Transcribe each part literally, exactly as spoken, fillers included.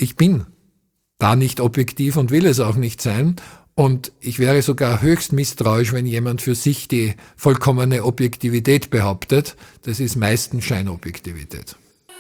ich bin da nicht objektiv und will es auch nicht sein. Und ich wäre sogar höchst misstrauisch, wenn jemand für sich die vollkommene Objektivität behauptet. Das ist meistens Scheinobjektivität.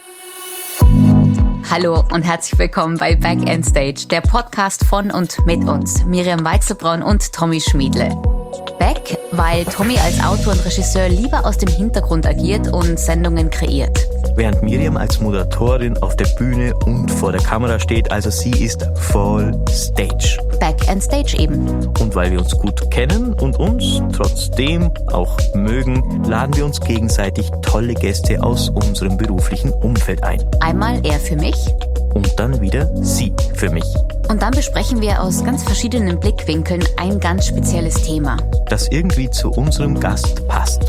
Hallo und herzlich willkommen bei Back End Stage, der Podcast von und mit uns, Miriam Weichselbraun und Tommy Schmiedle. Back, weil Tommy als Autor und Regisseur lieber aus dem Hintergrund agiert und Sendungen kreiert. Während Miriam als Moderatorin auf der Bühne und vor der Kamera steht, also sie ist voll Stage. Back End Stage eben. Und weil wir uns gut kennen und uns trotzdem auch mögen, laden wir uns gegenseitig tolle Gäste aus unserem beruflichen Umfeld ein. Einmal er für mich. Und dann wieder sie für mich. Und dann besprechen wir aus ganz verschiedenen Blickwinkeln ein ganz spezielles Thema, das irgendwie zu unserem Gast passt.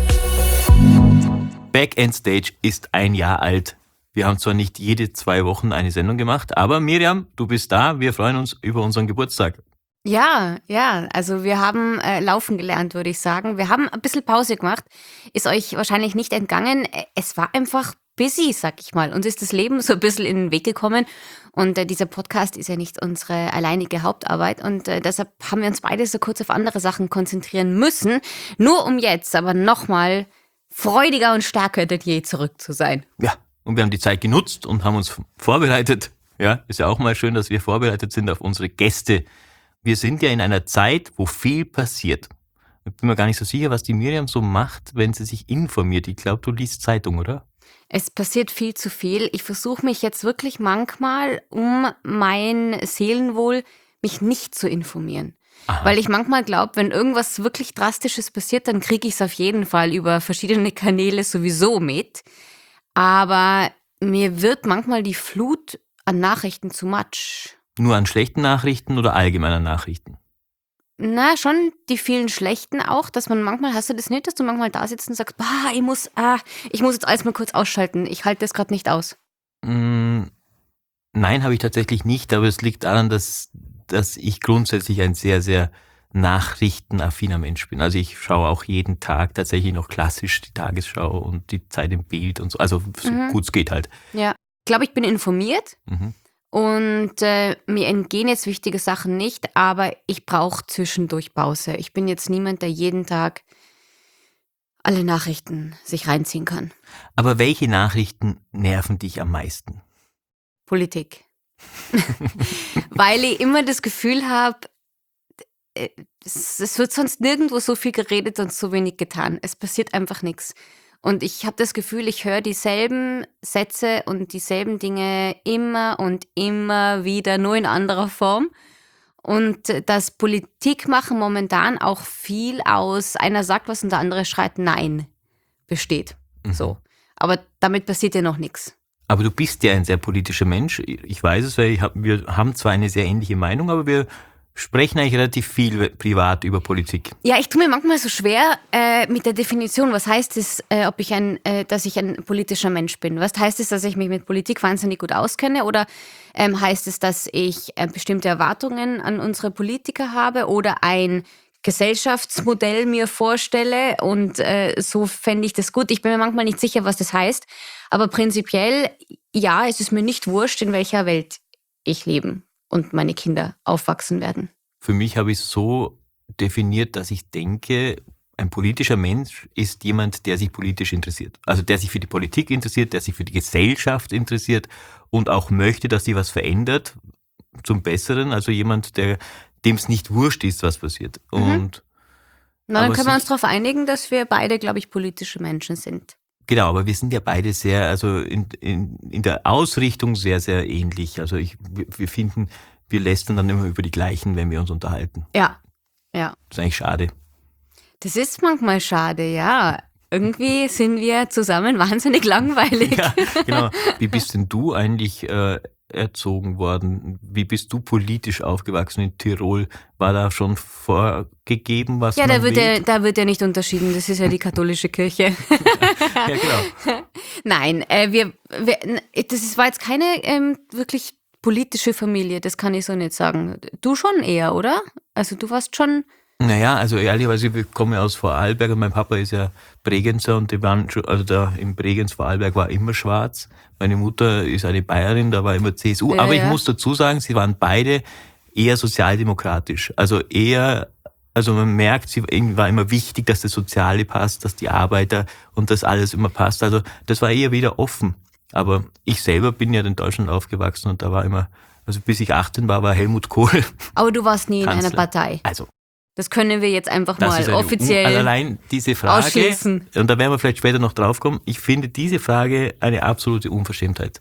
Back End Stage ist ein Jahr alt. Wir haben zwar nicht jede zwei Wochen eine Sendung gemacht, aber Miriam, du bist da. Wir freuen uns über unseren Geburtstag. Ja, ja, also wir haben äh, laufen gelernt, würde ich sagen. Wir haben ein bisschen Pause gemacht. Ist euch wahrscheinlich nicht entgangen. Es war einfach busy, sag ich mal. Uns ist das Leben so ein bisschen in den Weg gekommen. Und äh, dieser Podcast ist ja nicht unsere alleinige Hauptarbeit. Und äh, deshalb haben wir uns beide so kurz auf andere Sachen konzentrieren müssen. Nur um jetzt aber nochmal freudiger und stärker denn je zurück zu sein. Ja, und wir haben die Zeit genutzt und haben uns vorbereitet. Ja, ist ja auch mal schön, dass wir vorbereitet sind auf unsere Gäste. Wir sind ja in einer Zeit, wo viel passiert. Ich bin mir gar nicht so sicher, was die Miriam so macht, wenn sie sich informiert. Ich glaube, du liest Zeitung, oder? Es passiert viel zu viel. Ich versuche mich jetzt wirklich manchmal, um mein Seelenwohl, mich nicht zu informieren. Aha. Weil ich manchmal glaube, wenn irgendwas wirklich Drastisches passiert, dann kriege ich es auf jeden Fall über verschiedene Kanäle sowieso mit. Aber mir wird manchmal die Flut an Nachrichten zu much. Nur an schlechten Nachrichten oder allgemeiner Nachrichten? Na, schon die vielen schlechten auch, dass man manchmal, hast du das nicht, dass du manchmal da sitzt und sagst, bah, ich muss, ah, ich muss jetzt alles mal kurz ausschalten, ich halte das gerade nicht aus. Mm, nein, habe ich tatsächlich nicht, aber es liegt daran, dass, dass ich grundsätzlich ein sehr, sehr nachrichtenaffiner Mensch bin. Also ich schaue auch jeden Tag tatsächlich noch klassisch die Tagesschau und die Zeit im Bild und so, also so Mhm. gut es geht halt. Ja, ich glaube, ich bin informiert. Mhm. Und äh, mir entgehen jetzt wichtige Sachen nicht, aber ich brauche zwischendurch Pause. Ich bin jetzt niemand, der jeden Tag alle Nachrichten sich reinziehen kann. Aber welche Nachrichten nerven dich am meisten? Politik. Weil ich immer das Gefühl habe, es, es wird sonst nirgendwo so viel geredet und so wenig getan. Es passiert einfach nichts. Und ich habe das Gefühl, ich höre dieselben Sätze und dieselben Dinge immer und immer wieder, nur in anderer Form. Und äh, das Politikmachen momentan auch viel aus einer sagt was und der andere schreit Nein besteht. Mhm. So. Aber damit passiert ja noch nichts. Aber du bist ja ein sehr politischer Mensch. Ich weiß es, weil ich hab, wir haben zwar eine sehr ähnliche Meinung, aber wir sprechen eigentlich relativ viel privat über Politik. Ja, ich tue mir manchmal so schwer äh, mit der Definition. Was heißt es, äh, ob ich ein, äh, dass ich ein politischer Mensch bin? Was heißt es, dass ich mich mit Politik wahnsinnig gut auskenne? Oder ähm, heißt es, dass ich äh, bestimmte Erwartungen an unsere Politiker habe oder ein Gesellschaftsmodell mir vorstelle und äh, so fände ich das gut. Ich bin mir manchmal nicht sicher, was das heißt. Aber prinzipiell, ja, es ist mir nicht wurscht, in welcher Welt ich lebe und meine Kinder aufwachsen werden. Für mich habe ich es so definiert, dass ich denke, ein politischer Mensch ist jemand, der sich politisch interessiert. Also der sich für die Politik interessiert, der sich für die Gesellschaft interessiert und auch möchte, dass sie was verändert zum Besseren. Also jemand, der dem es nicht wurscht ist, was passiert. Mhm. Und Na, dann aber können wir sich- uns darauf einigen, dass wir beide, glaube ich, politische Menschen sind. Genau, aber wir sind ja beide sehr, also in, in, in der Ausrichtung sehr, sehr ähnlich. Also ich, wir wir finden, wir lästern dann immer über die gleichen, wenn wir uns unterhalten. Ja, ja. Das ist eigentlich schade. Das ist manchmal schade, ja. Irgendwie sind wir zusammen wahnsinnig langweilig. Ja, genau. Wie bist denn du eigentlich äh, erzogen worden? Wie bist du politisch aufgewachsen in Tirol? War da schon vorgegeben, was Ja, man da wird ja, wählt? da wird ja nicht unterschieden. Das ist ja die katholische Kirche. Ja, genau. Nein, äh, wir, wir, n- das ist, war jetzt keine ähm, wirklich politische Familie, das kann ich so nicht sagen. Du schon eher, oder? Also du warst schon Naja, also ehrlicherweise, ich komme ja aus Vorarlberg und mein Papa ist ja Bregenzer und die waren schon, also da in Bregenz, Vorarlberg war immer schwarz. Meine Mutter ist eine Bayerin, da war immer C S U. Ja, Aber ja. ich muss dazu sagen, sie waren beide eher sozialdemokratisch. Also eher, also man merkt, sie war immer wichtig, dass das Soziale passt, dass die Arbeiter und das alles immer passt. Also das war eher wieder offen. Aber ich selber bin ja in Deutschland aufgewachsen und da war immer, also bis ich achtzehn war, war Helmut Kohl. Aber du warst nie in Kanzler. einer Partei. Also Das können wir jetzt einfach das ist mal eine, offiziell also allein diese Frage, ausschließen. und da werden wir vielleicht später noch drauf kommen, ich finde diese Frage eine absolute Unverschämtheit.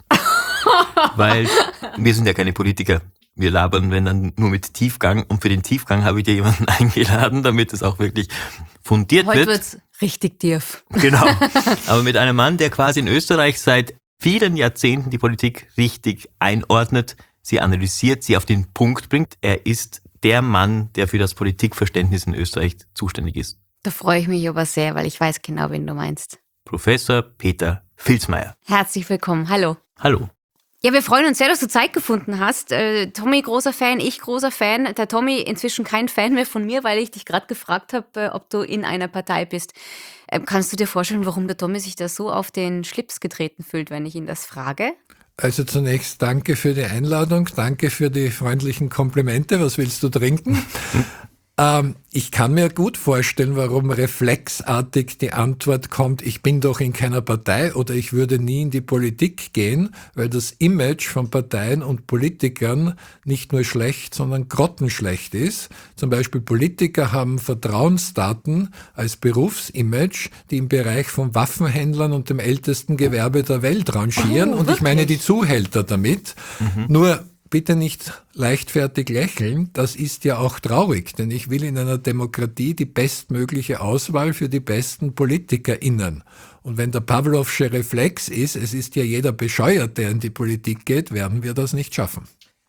Weil wir sind ja keine Politiker. Wir labern, wenn dann nur mit Tiefgang, und für den Tiefgang habe ich dir jemanden eingeladen, damit es auch wirklich fundiert Heute wird. wird's richtig tief. Genau. Aber mit einem Mann, der quasi in Österreich seit vielen Jahrzehnten die Politik richtig einordnet, sie analysiert, sie auf den Punkt bringt. Er ist der Mann, der für das Politikverständnis in Österreich zuständig ist. Da freue ich mich aber sehr, weil ich weiß genau, wen du meinst. Professor Peter Vilsmeier. Herzlich willkommen. Hallo. Hallo. Ja, wir freuen uns sehr, dass du Zeit gefunden hast. Äh, Tommy, großer Fan, ich großer Fan. Der Tommy inzwischen kein Fan mehr von mir, weil ich dich gerade gefragt habe, äh, ob du in einer Partei bist. Ähm, kannst du dir vorstellen, warum der Tommy sich da so auf den Schlips getreten fühlt, wenn ich ihn das frage? Also zunächst danke für die Einladung, danke für die freundlichen Komplimente. Was willst du trinken? ähm, ich kann mir gut vorstellen, warum reflexartig die Antwort kommt, ich bin doch in keiner Partei oder ich würde nie in die Politik gehen, weil das Image von Parteien und Politikern nicht nur schlecht, sondern grottenschlecht ist. Zum Beispiel Politiker haben Vertrauensdaten als Berufsimage, die im Bereich von Waffenhändlern und dem ältesten Gewerbe der Welt rangieren. Oh, und ich meine wirklich? die Zuhälter damit. Mhm. Nur bitte nicht leichtfertig lächeln, das ist ja auch traurig, denn ich will in einer Demokratie die bestmögliche Auswahl für die besten PolitikerInnen. Und wenn der Pawlowsche Reflex ist, es ist ja jeder bescheuert, der in die Politik geht, werden wir das nicht schaffen.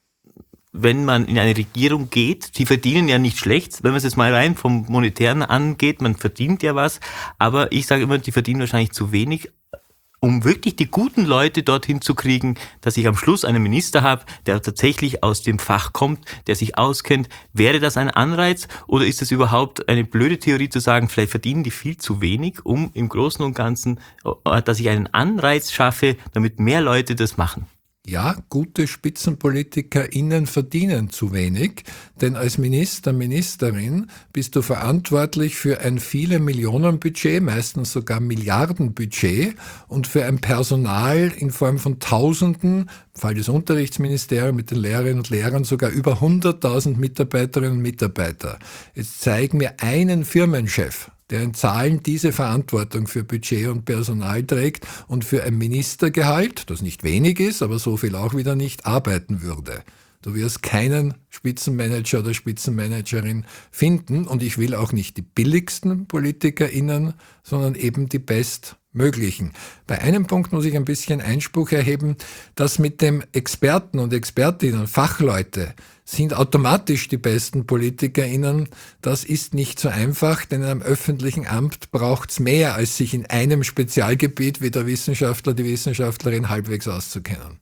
Wenn man in eine Regierung geht, sie verdienen ja nicht schlecht, wenn man es jetzt mal rein vom Monetären angeht, man verdient ja was, aber ich sage immer, die verdienen wahrscheinlich zu wenig, um wirklich die guten Leute dorthin zu kriegen, dass ich am Schluss einen Minister habe, der tatsächlich aus dem Fach kommt, der sich auskennt. Wäre das ein Anreiz oder ist es überhaupt eine blöde Theorie zu sagen, vielleicht verdienen die viel zu wenig, um im Großen und Ganzen, dass ich einen Anreiz schaffe, damit mehr Leute das machen? Ja, gute SpitzenpolitikerInnen verdienen zu wenig, denn als Minister, Ministerin bist du verantwortlich für ein viele Millionen Budget, meistens sogar Milliarden Budget und für ein Personal in Form von Tausenden, im Fall des Unterrichtsministeriums mit den Lehrerinnen und Lehrern sogar über hunderttausend Mitarbeiterinnen und Mitarbeiter. Jetzt zeig mir einen Firmenchef, der in Zahlen diese Verantwortung für Budget und Personal trägt und für ein Ministergehalt, das nicht wenig ist, aber so viel auch wieder nicht, arbeiten würde. Du wirst keinen Spitzenmanager oder Spitzenmanagerin finden und ich will auch nicht die billigsten PolitikerInnen, sondern eben die bestmöglichen. Bei einem Punkt muss ich ein bisschen Einspruch erheben, dass mit dem Experten und Expertinnen, Fachleute, sind automatisch die besten PolitikerInnen. Das ist nicht so einfach, denn in einem öffentlichen Amt braucht es mehr, als sich in einem Spezialgebiet wie der Wissenschaftler, die Wissenschaftlerin halbwegs auszukennen.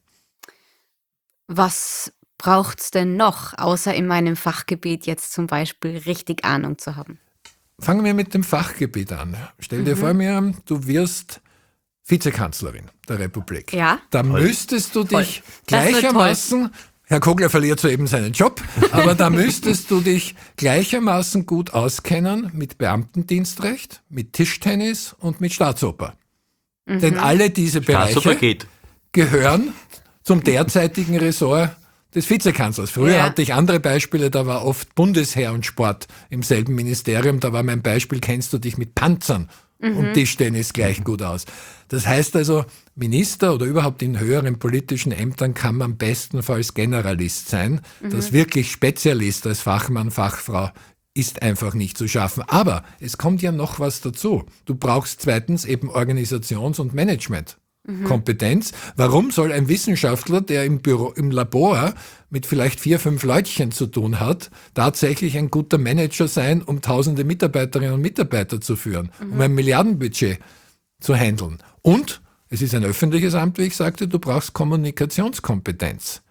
Was braucht's denn noch, außer in meinem Fachgebiet jetzt zum Beispiel richtig Ahnung zu haben? Fangen wir mit dem Fachgebiet an. Stell dir mhm. vor, Miriam, du wirst Vizekanzlerin der Republik. Ja. Da Toll. müsstest du dich Toll. gleichermaßen, Herr Kogler verliert soeben seinen Job, aber da müsstest du dich gleichermaßen gut auskennen mit Beamtendienstrecht, mit Tischtennis und mit Staatsoper. Mhm. Denn alle diese Bereiche geht. gehören zum derzeitigen Ressort des Vizekanzlers. Früher ja. hatte ich andere Beispiele, da war oft Bundesheer und Sport im selben Ministerium. Da war mein Beispiel, kennst du dich mit Panzern mhm. und Tischtennis gleich gut aus. Das heißt also, Minister oder überhaupt in höheren politischen Ämtern kann man bestenfalls Generalist sein. Mhm. Das wirklich Spezialist als Fachmann, Fachfrau ist einfach nicht zu schaffen. Aber es kommt ja noch was dazu. Du brauchst zweitens eben Organisations- und Management. Mhm. Kompetenz. Warum soll ein Wissenschaftler, der im Büro, im Labor mit vielleicht vier, fünf Leutchen zu tun hat, tatsächlich ein guter Manager sein, um tausende Mitarbeiterinnen und Mitarbeiter zu führen, mhm. um ein Milliardenbudget zu handeln? Und es ist ein öffentliches Amt, wie ich sagte, du brauchst Kommunikationskompetenz.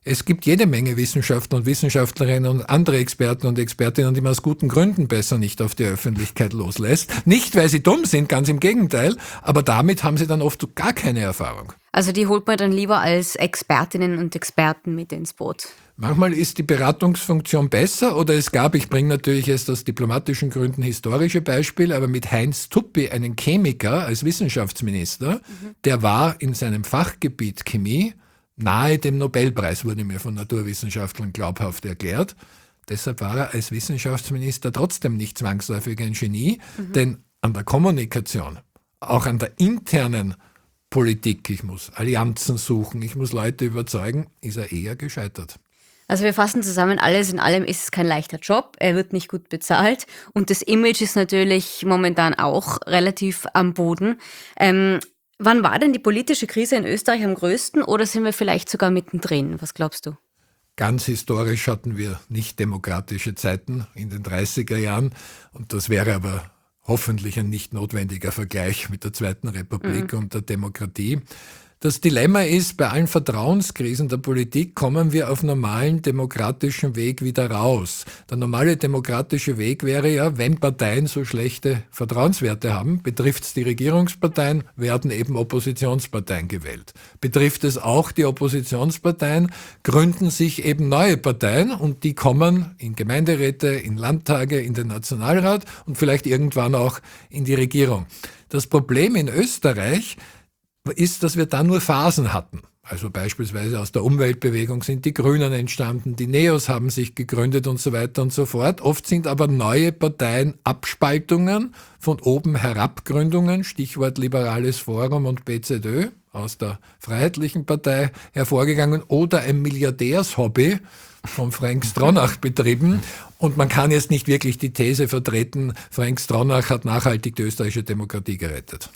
Es gibt jede Menge Wissenschaftler und Wissenschaftlerinnen und andere Experten und Expertinnen, die man aus guten Gründen besser nicht auf die Öffentlichkeit loslässt. Nicht, weil sie dumm sind, ganz im Gegenteil, aber damit haben sie dann oft gar keine Erfahrung. Also die holt man dann lieber als Expertinnen und Experten mit ins Boot. Manchmal ist die Beratungsfunktion besser oder es gab, ich bringe natürlich jetzt aus diplomatischen Gründen historische Beispiele, aber mit Heinz Tuppi, einen Chemiker als Wissenschaftsminister, mhm. der war in seinem Fachgebiet Chemie nahe dem Nobelpreis, wurde mir von Naturwissenschaftlern glaubhaft erklärt. Deshalb war er als Wissenschaftsminister trotzdem nicht zwangsläufig ein Genie, mhm. denn an der Kommunikation, auch an der internen Politik, ich muss Allianzen suchen, ich muss Leute überzeugen, ist er eher gescheitert. Also wir fassen zusammen, alles in allem ist es kein leichter Job, er wird nicht gut bezahlt und das Image ist natürlich momentan auch relativ am Boden. Ähm, Wann war denn die politische Krise in Österreich am größten oder sind wir vielleicht sogar mittendrin? Was glaubst du? Ganz historisch hatten wir nicht demokratische Zeiten in den dreißiger Jahren und das wäre aber hoffentlich ein nicht notwendiger Vergleich mit der Zweiten Republik mhm. und der Demokratie. Das Dilemma ist, bei allen Vertrauenskrisen der Politik kommen wir auf normalen demokratischen Weg wieder raus. Der normale demokratische Weg wäre ja, wenn Parteien so schlechte Vertrauenswerte haben, betrifft es die Regierungsparteien, werden eben Oppositionsparteien gewählt. Betrifft es auch die Oppositionsparteien, gründen sich eben neue Parteien und die kommen in Gemeinderäte, in Landtage, in den Nationalrat und vielleicht irgendwann auch in die Regierung. Das Problem in Österreich ist, dass wir da nur Phasen hatten. Also beispielsweise aus der Umweltbewegung sind die Grünen entstanden, die Neos haben sich gegründet und so weiter und so fort. Oft sind aber neue Parteien Abspaltungen, von oben herab Gründungen, Stichwort Liberales Forum und B Z Ö, aus der Freiheitlichen Partei hervorgegangen oder ein Milliardärshobby von Frank Stronach betrieben. Und man kann jetzt nicht wirklich die These vertreten, Frank Stronach hat nachhaltig die österreichische Demokratie gerettet.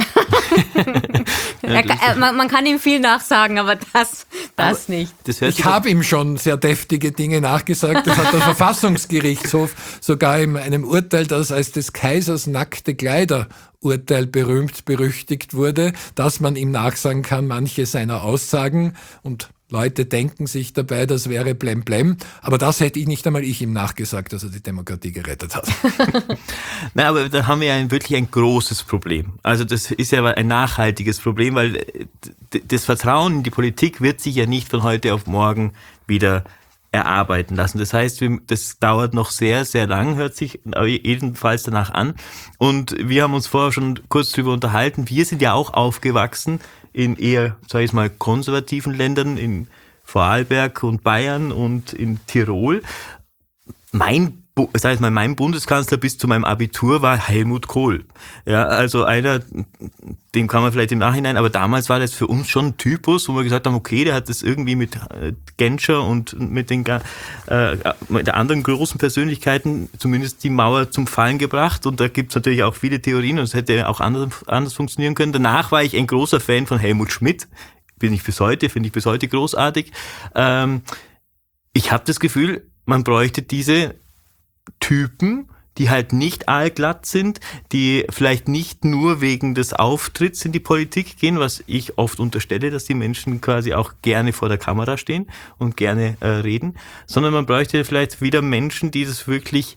er kann, er, man, man kann ihm viel nachsagen, aber das, das aber nicht. Das ich habe ihm schon sehr deftige Dinge nachgesagt. Das hat der Verfassungsgerichtshof sogar in einem Urteil, das als des Kaisers nackte Kleider Urteil berühmt berüchtigt wurde, dass man ihm nachsagen kann, manche seiner Aussagen und Leute denken sich dabei, das wäre blemblem. Aber das hätte ich nicht einmal ich ihm nachgesagt, dass er die Demokratie gerettet hat. Nein, aber da haben wir ja ein, wirklich ein großes Problem. Also das ist ja ein nachhaltiges Problem, weil das Vertrauen in die Politik wird sich ja nicht von heute auf morgen wieder erarbeiten lassen. Das heißt, das dauert noch sehr, sehr lang, hört sich jedenfalls danach an. Und wir haben uns vorher schon kurz drüber unterhalten. Wir sind ja auch aufgewachsen in eher, sage ich mal, konservativen Ländern, in Vorarlberg und Bayern und in Tirol. Mein sag ich mal, mein Bundeskanzler bis zu meinem Abitur war Helmut Kohl. Ja, also einer, dem kann man vielleicht im Nachhinein, aber damals war das für uns schon ein Typus, wo wir gesagt haben, okay, der hat das irgendwie mit Genscher und mit den äh, mit den anderen großen Persönlichkeiten zumindest die Mauer zum Fallen gebracht und da gibt's natürlich auch viele Theorien und es hätte auch anders, anders funktionieren können. Danach war ich ein großer Fan von Helmut Schmidt, bin ich bis heute, finde ich bis heute großartig. Ähm, ich habe das Gefühl, man bräuchte diese Typen, die halt nicht allglatt sind, die vielleicht nicht nur wegen des Auftritts in die Politik gehen, was ich oft unterstelle, dass die Menschen quasi auch gerne vor der Kamera stehen und gerne äh, reden, sondern man bräuchte vielleicht wieder Menschen, die das wirklich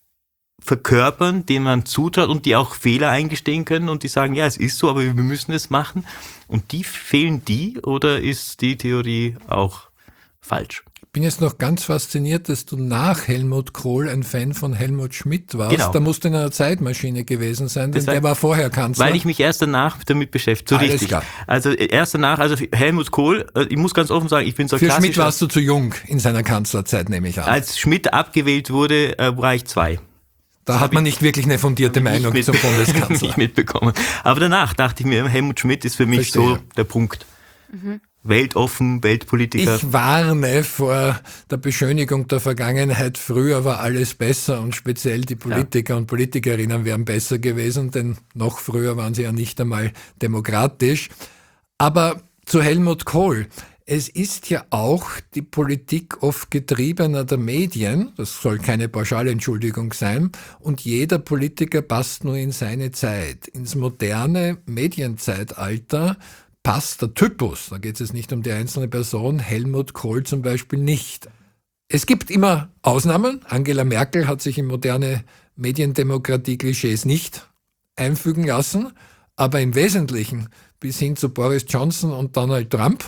verkörpern, denen man zutraut und die auch Fehler eingestehen können und die sagen, ja, es ist so, aber wir müssen es machen. Und die fehlen die oder ist die Theorie auch falsch? Ich bin jetzt noch ganz fasziniert, dass du nach Helmut Kohl ein Fan von Helmut Schmidt warst. Genau. Da musst du in einer Zeitmaschine gewesen sein, denn der war vorher Kanzler. Weil ich mich erst danach damit beschäftigt habe. So richtig. Klar. Also erst danach, also Helmut Kohl, ich muss ganz offen sagen, ich bin so Für Schmidt warst du zu jung in seiner Kanzlerzeit, nehme ich an. Als Schmidt abgewählt wurde, war ich zwei. Da das hat man nicht wirklich eine fundierte Meinung mit, zum Bundeskanzler. Nicht mitbekommen. Aber danach dachte ich mir, Helmut Schmidt ist für mich Verstehe. so der Punkt. Mhm. Weltoffen, Weltpolitiker. Ich warne vor der Beschönigung der Vergangenheit. Früher war alles besser und speziell die Politiker ja. und Politikerinnen wären besser gewesen, denn noch früher waren sie ja nicht einmal demokratisch. Aber zu Helmut Kohl. Es ist ja auch die Politik oft getriebener der Medien, das soll keine Pauschalentschuldigung sein, und jeder Politiker passt nur in seine Zeit. Ins moderne Medienzeitalter passt der Typus, da geht es nicht um die einzelne Person, Helmut Kohl zum Beispiel nicht. Es gibt immer Ausnahmen. Angela Merkel hat sich in moderne Mediendemokratie-Klischees nicht einfügen lassen, aber im Wesentlichen bis hin zu Boris Johnson und Donald Trump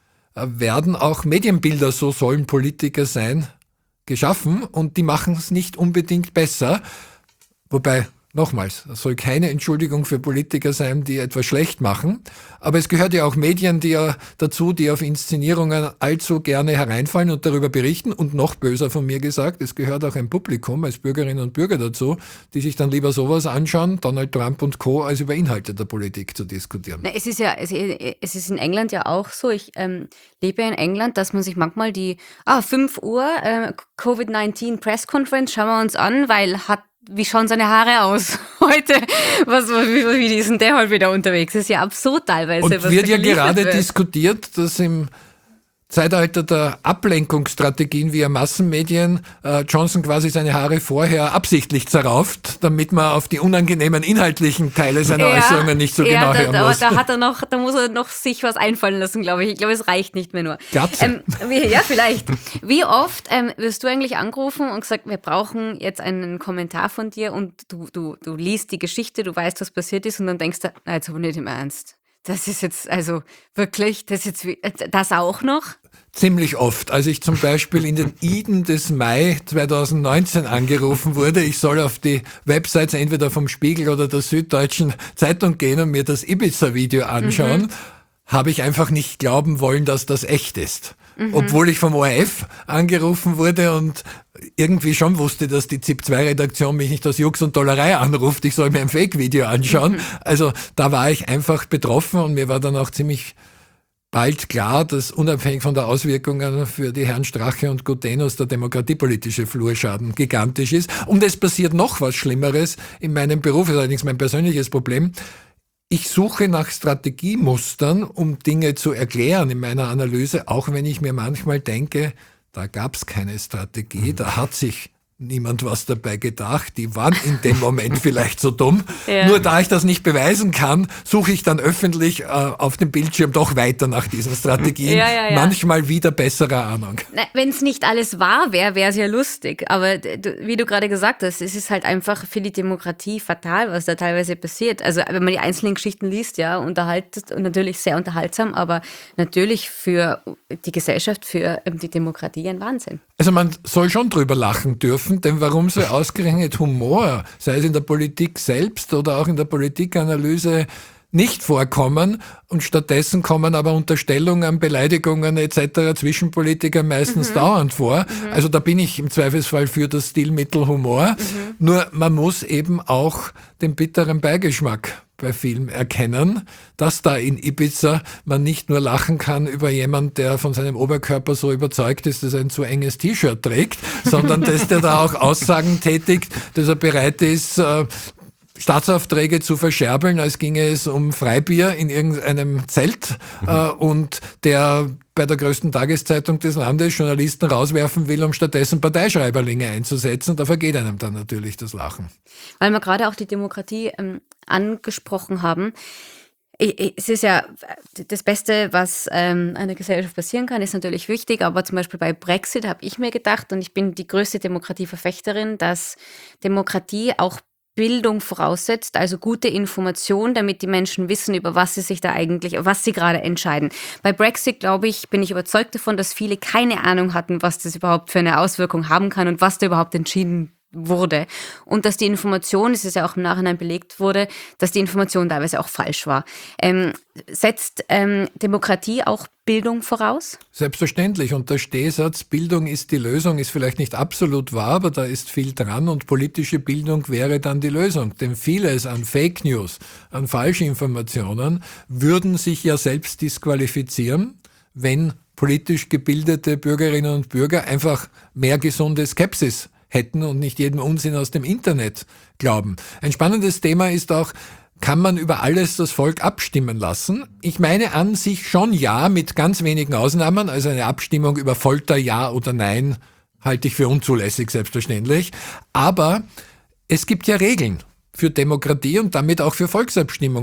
werden auch Medienbilder, so sollen Politiker sein, geschaffen und die machen es nicht unbedingt besser. Wobei, nochmals, das soll keine Entschuldigung für Politiker sein, die etwas schlecht machen. Aber es gehört ja auch Medien die ja dazu, die auf Inszenierungen allzu gerne hereinfallen und darüber berichten. Und noch böser von mir gesagt, es gehört auch ein Publikum als Bürgerinnen und Bürger dazu, die sich dann lieber sowas anschauen, Donald Trump und Co., als über Inhalte der Politik zu diskutieren. Na, es ist ja, es, es ist in England ja auch so, ich ähm, lebe in England, dass man sich manchmal die, ah, fünf Uhr, äh, Covid neunzehn Press Conference, schauen wir uns an, weil hat wie schauen seine Haare aus heute? Was, wie, wie ist denn der heute wieder unterwegs? Das ist ja absurd teilweise. Und was wird da ja gerade wird. diskutiert, dass im Zeitalter der Ablenkungsstrategien via Massenmedien äh, Johnson quasi seine Haare vorher absichtlich zerrauft, damit man auf die unangenehmen inhaltlichen Teile seiner Ja, Äußerungen nicht so ja, genau da, hören da, muss. da hat er noch, da muss er noch sich was einfallen lassen, glaube ich. Ich glaube, es reicht nicht mehr nur. Glatze. Ähm, wie, ja, vielleicht. Wie oft ähm, wirst du eigentlich angerufen und gesagt, wir brauchen jetzt einen Kommentar von dir und du, du, du liest die Geschichte, du weißt, was passiert ist und dann denkst du, nein, jetzt aber nicht im Ernst. Das ist jetzt, also wirklich, das ist jetzt, das auch noch? Ziemlich oft. Als ich zum Beispiel in den Iden des Mai zweitausendneunzehn angerufen wurde, ich soll auf die Websites entweder vom Spiegel oder der Süddeutschen Zeitung gehen und mir das Ibiza-Video anschauen, mhm. habe ich einfach nicht glauben wollen, dass das echt ist. Mhm. Obwohl ich vom O R F angerufen wurde und irgendwie schon wusste, dass die ZIP zwei Redaktion mich nicht aus Jux und Dollerei anruft, ich soll mir ein Fake-Video anschauen. Mhm. Also da war ich einfach betroffen und mir war dann auch ziemlich bald klar, dass unabhängig von der Auswirkungen für die Herren Strache und Gutenus der demokratiepolitische Flurschaden gigantisch ist. Und es passiert noch was Schlimmeres in meinem Beruf, das ist allerdings mein persönliches Problem. Ich suche nach Strategiemustern, um Dinge zu erklären in meiner Analyse, auch wenn ich mir manchmal denke, da gab es keine Strategie, da hat sich niemand was dabei gedacht, die waren in dem Moment vielleicht so dumm. Ja. Nur da ich das nicht beweisen kann, suche ich dann öffentlich äh, auf dem Bildschirm doch weiter nach diesen Strategien, ja, ja, ja. manchmal wieder besserer Ahnung. Wenn es nicht alles wahr wäre, wäre es ja lustig, aber du, wie du gerade gesagt hast, es ist halt einfach für die Demokratie fatal, was da teilweise passiert. Also wenn man die einzelnen Geschichten liest, ja, unterhaltet und natürlich sehr unterhaltsam, aber natürlich für die Gesellschaft, für ähm, die Demokratie ein Wahnsinn. Also man soll schon drüber lachen dürfen, denn warum soll ausgerechnet Humor, sei es in der Politik selbst oder auch in der Politikanalyse, nicht vorkommen und stattdessen kommen aber Unterstellungen, Beleidigungen et cetera zwischen Politikern meistens mhm. dauernd vor. Mhm. Also da bin ich im Zweifelsfall für das Stilmittel Humor. Mhm. Nur man muss eben auch den bitteren Beigeschmack bei Film erkennen, dass da in Ibiza man nicht nur lachen kann über jemand, der von seinem Oberkörper so überzeugt ist, dass er ein zu enges T-Shirt trägt, sondern dass der da auch Aussagen tätigt, dass er bereit ist, Staatsaufträge zu verscherbeln, als ginge es um Freibier in irgendeinem Zelt mhm. äh, und der bei der größten Tageszeitung des Landes Journalisten rauswerfen will, um stattdessen Parteischreiberlinge einzusetzen. Da vergeht einem dann natürlich das Lachen. Weil wir gerade auch die Demokratie ähm, angesprochen haben. Es ist ja das Beste, was ähm, einer Gesellschaft passieren kann, ist natürlich wichtig, aber zum Beispiel bei Brexit habe ich mir gedacht, und ich bin die größte Demokratieverfechterin, dass Demokratie auch Bildung voraussetzt, also gute Information, damit die Menschen wissen, über was sie sich da eigentlich, was sie gerade entscheiden. Bei Brexit, glaube ich, bin ich überzeugt davon, dass viele keine Ahnung hatten, was das überhaupt für eine Auswirkung haben kann und was da überhaupt entschieden wurde. Und dass die Information, es ist ja auch im Nachhinein belegt wurde, dass die Information teilweise auch falsch war. Ähm, setzt ähm, Demokratie auch Bildung voraus? Selbstverständlich. Und der Stehsatz, Bildung ist die Lösung, ist vielleicht nicht absolut wahr, aber da ist viel dran und politische Bildung wäre dann die Lösung. Denn vieles an Fake News, an Falschinformationen würden sich ja selbst disqualifizieren, wenn politisch gebildete Bürgerinnen und Bürger einfach mehr gesunde Skepsis hätten und nicht jedem Unsinn aus dem Internet glauben. Ein spannendes Thema ist auch, kann man über alles das Volk abstimmen lassen? Ich meine an sich schon ja, mit ganz wenigen Ausnahmen. Also eine Abstimmung über Folter, ja oder nein, halte ich für unzulässig, selbstverständlich. Aber es gibt ja Regeln für Demokratie und damit auch für Volksabstimmungen.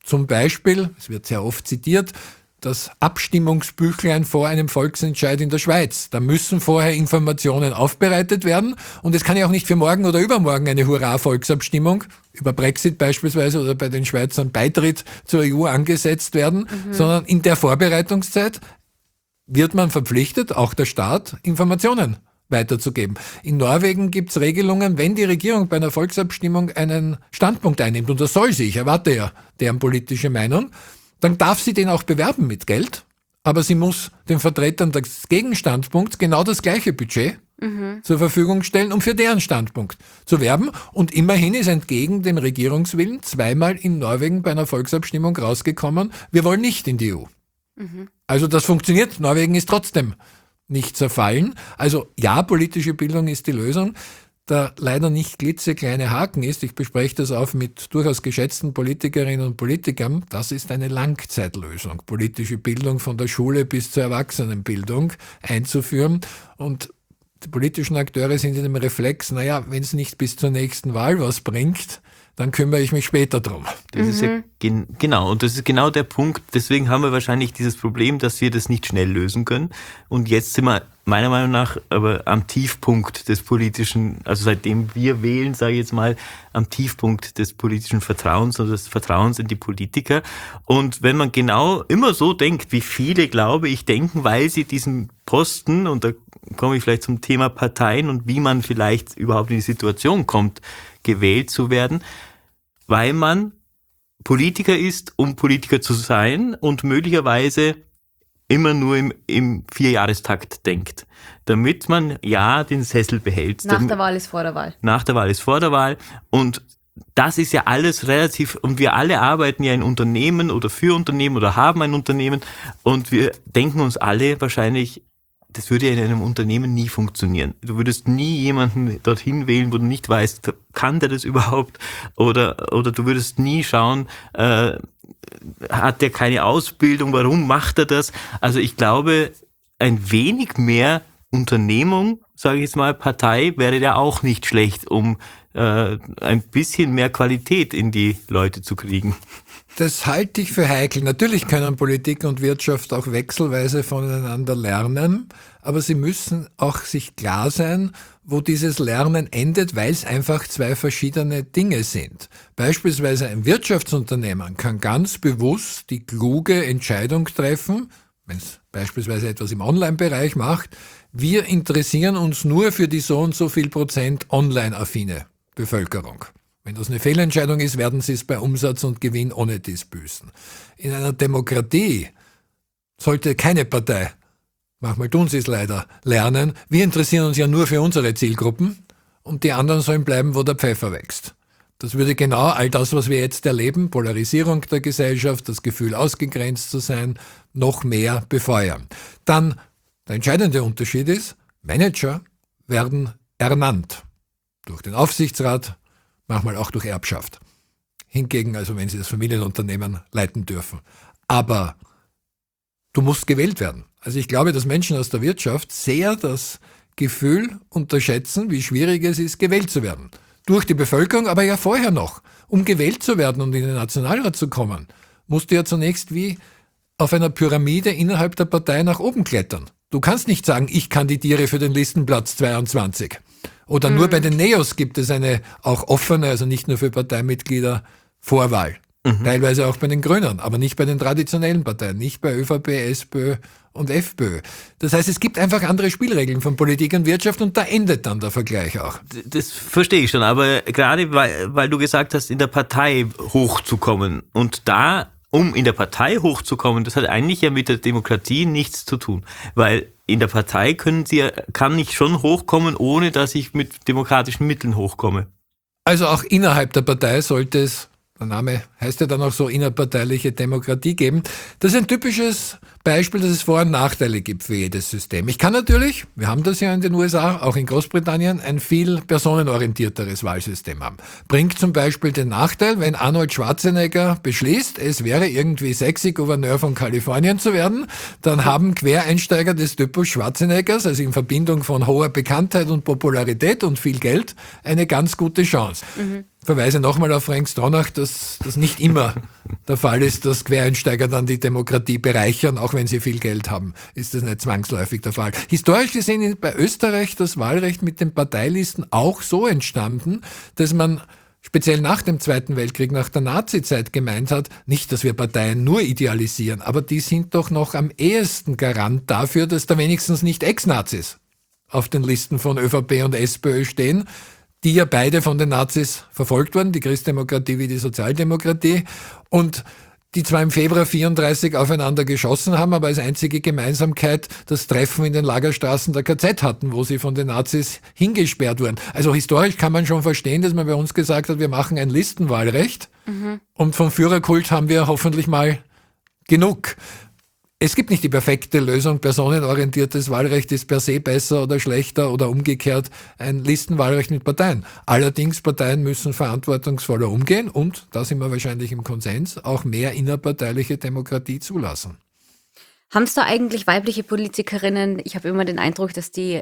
Zum Beispiel, es wird sehr oft zitiert, das Abstimmungsbüchlein vor einem Volksentscheid in der Schweiz. Da müssen vorher Informationen aufbereitet werden und es kann ja auch nicht für morgen oder übermorgen eine Hurra-Volksabstimmung über Brexit beispielsweise oder bei den Schweizern Beitritt zur E U angesetzt werden, mhm. sondern in der Vorbereitungszeit wird man verpflichtet, auch der Staat, Informationen weiterzugeben. In Norwegen gibt es Regelungen, wenn die Regierung bei einer Volksabstimmung einen Standpunkt einnimmt, und das soll sie, ich erwarte ja deren politische Meinung, dann darf sie den auch bewerben mit Geld, aber sie muss den Vertretern des Gegenstandpunkts genau das gleiche Budget mhm. zur Verfügung stellen, um für deren Standpunkt zu werben. Und immerhin ist entgegen dem Regierungswillen zweimal in Norwegen bei einer Volksabstimmung rausgekommen, wir wollen nicht in die E U. Mhm. Also das funktioniert, Norwegen ist trotzdem nicht zerfallen. Also ja, politische Bildung ist die Lösung. Der leider nicht klitzekleine Haken ist, ich bespreche das auch mit durchaus geschätzten Politikerinnen und Politikern, das ist eine Langzeitlösung, politische Bildung von der Schule bis zur Erwachsenenbildung einzuführen. Und die politischen Akteure sind in dem Reflex, naja, wenn es nicht bis zur nächsten Wahl was bringt, dann kümmere ich mich später drum. Das mhm. ist ja gen- genau, und das ist genau der Punkt. Deswegen haben wir wahrscheinlich dieses Problem, dass wir das nicht schnell lösen können. Und jetzt sind wir meiner Meinung nach aber am Tiefpunkt des politischen, also seitdem wir wählen, sage ich jetzt mal, am Tiefpunkt des politischen Vertrauens oder des Vertrauens in die Politiker. Und wenn man genau immer so denkt, wie viele, glaube ich, denken, weil sie diesen Posten, und da komme ich vielleicht zum Thema Parteien und wie man vielleicht überhaupt in die Situation kommt, gewählt zu werden, weil man Politiker ist, um Politiker zu sein und möglicherweise immer nur im, im Vierjahrestakt denkt, damit man ja den Sessel behält. Nach der Wahl ist vor der Wahl. Nach der Wahl ist vor der Wahl und das ist ja alles relativ, und wir alle arbeiten ja in Unternehmen oder für Unternehmen oder haben ein Unternehmen und wir denken uns alle wahrscheinlich, das würde ja in einem Unternehmen nie funktionieren. Du würdest nie jemanden dorthin wählen, wo du nicht weißt, kann der das überhaupt? Oder oder du würdest nie schauen, äh, hat der keine Ausbildung, warum macht er das? Also ich glaube, ein wenig mehr Unternehmung, sage ich jetzt mal, Partei, wäre ja auch nicht schlecht, um äh, ein bisschen mehr Qualität in die Leute zu kriegen. Das halte ich für heikel. Natürlich können Politik und Wirtschaft auch wechselweise voneinander lernen, aber sie müssen auch sich klar sein, wo dieses Lernen endet, weil es einfach zwei verschiedene Dinge sind. Beispielsweise ein Wirtschaftsunternehmen kann ganz bewusst die kluge Entscheidung treffen, wenn es beispielsweise etwas im Online-Bereich macht, wir interessieren uns nur für die so und so viel Prozent online-affine Bevölkerung. Wenn das eine Fehlentscheidung ist, werden sie es bei Umsatz und Gewinn ohne dies büßen. In einer Demokratie sollte keine Partei, manchmal tun sie es leider, lernen, wir interessieren uns ja nur für unsere Zielgruppen und die anderen sollen bleiben, wo der Pfeffer wächst. Das würde genau all das, was wir jetzt erleben, Polarisierung der Gesellschaft, das Gefühl ausgegrenzt zu sein, noch mehr befeuern. Dann, der entscheidende Unterschied ist, Manager werden ernannt durch den Aufsichtsrat, manchmal auch durch Erbschaft. Hingegen, also wenn sie das Familienunternehmen leiten dürfen. Aber du musst gewählt werden. Also ich glaube, dass Menschen aus der Wirtschaft sehr das Gefühl unterschätzen, wie schwierig es ist, gewählt zu werden. Durch die Bevölkerung, aber ja vorher noch. Um gewählt zu werden und in den Nationalrat zu kommen, musst du ja zunächst wie auf einer Pyramide innerhalb der Partei nach oben klettern. Du kannst nicht sagen, ich kandidiere für den Listenplatz zweiundzwanzig. Oder mhm. nur bei den Neos gibt es eine auch offene, also nicht nur für Parteimitglieder, Vorwahl. Mhm. Teilweise auch bei den Grünen, aber nicht bei den traditionellen Parteien, nicht bei ÖVP, SPÖ und FPÖ. Das heißt, es gibt einfach andere Spielregeln von Politik und Wirtschaft und da endet dann der Vergleich auch. Das verstehe ich schon, aber gerade weil, weil du gesagt hast, in der Partei hochzukommen und da, um in der Partei hochzukommen, das hat eigentlich ja mit der Demokratie nichts zu tun, weil in der Partei können sie, kann ich schon hochkommen, ohne dass ich mit demokratischen Mitteln hochkomme. Also auch innerhalb der Partei sollte es, der Name heißt ja dann auch so, innerparteiliche Demokratie geben. Das ist ein typisches Beispiel, dass es Vor- und Nachteile gibt für jedes System. Ich kann natürlich, wir haben das ja in den U S A, auch in Großbritannien, ein viel personenorientierteres Wahlsystem haben. Bringt zum Beispiel den Nachteil, wenn Arnold Schwarzenegger beschließt, es wäre irgendwie sexy, Gouverneur von Kalifornien zu werden, dann haben Quereinsteiger des Typus Schwarzeneggers, also in Verbindung von hoher Bekanntheit und Popularität und viel Geld, eine ganz gute Chance. Mhm. Verweise nochmal auf Frank Stronach, dass das nicht immer der Fall ist, dass Quereinsteiger dann die Demokratie bereichern, auch wenn sie viel Geld haben, ist das nicht zwangsläufig der Fall. Historisch gesehen ist bei Österreich das Wahlrecht mit den Parteilisten auch so entstanden, dass man speziell nach dem Zweiten Weltkrieg, nach der Nazizeit gemeint hat, nicht, dass wir Parteien nur idealisieren, aber die sind doch noch am ehesten Garant dafür, dass da wenigstens nicht Ex-Nazis auf den Listen von ÖVP und SPÖ stehen, die ja beide von den Nazis verfolgt wurden, die Christdemokratie wie die Sozialdemokratie, und die zwar im Februar vierunddreißig aufeinander geschossen haben, aber als einzige Gemeinsamkeit das Treffen in den Lagerstraßen der K Z hatten, wo sie von den Nazis hingesperrt wurden. Also historisch kann man schon verstehen, dass man bei uns gesagt hat, wir machen ein Listenwahlrecht, mhm. und vom Führerkult haben wir hoffentlich mal genug. Es gibt nicht die perfekte Lösung. Personenorientiertes Wahlrecht ist per se besser oder schlechter oder umgekehrt ein Listenwahlrecht mit Parteien. Allerdings, Parteien müssen verantwortungsvoller umgehen und, da sind wir wahrscheinlich im Konsens, auch mehr innerparteiliche Demokratie zulassen. Haben es da eigentlich weibliche Politikerinnen? Ich habe immer den Eindruck, dass die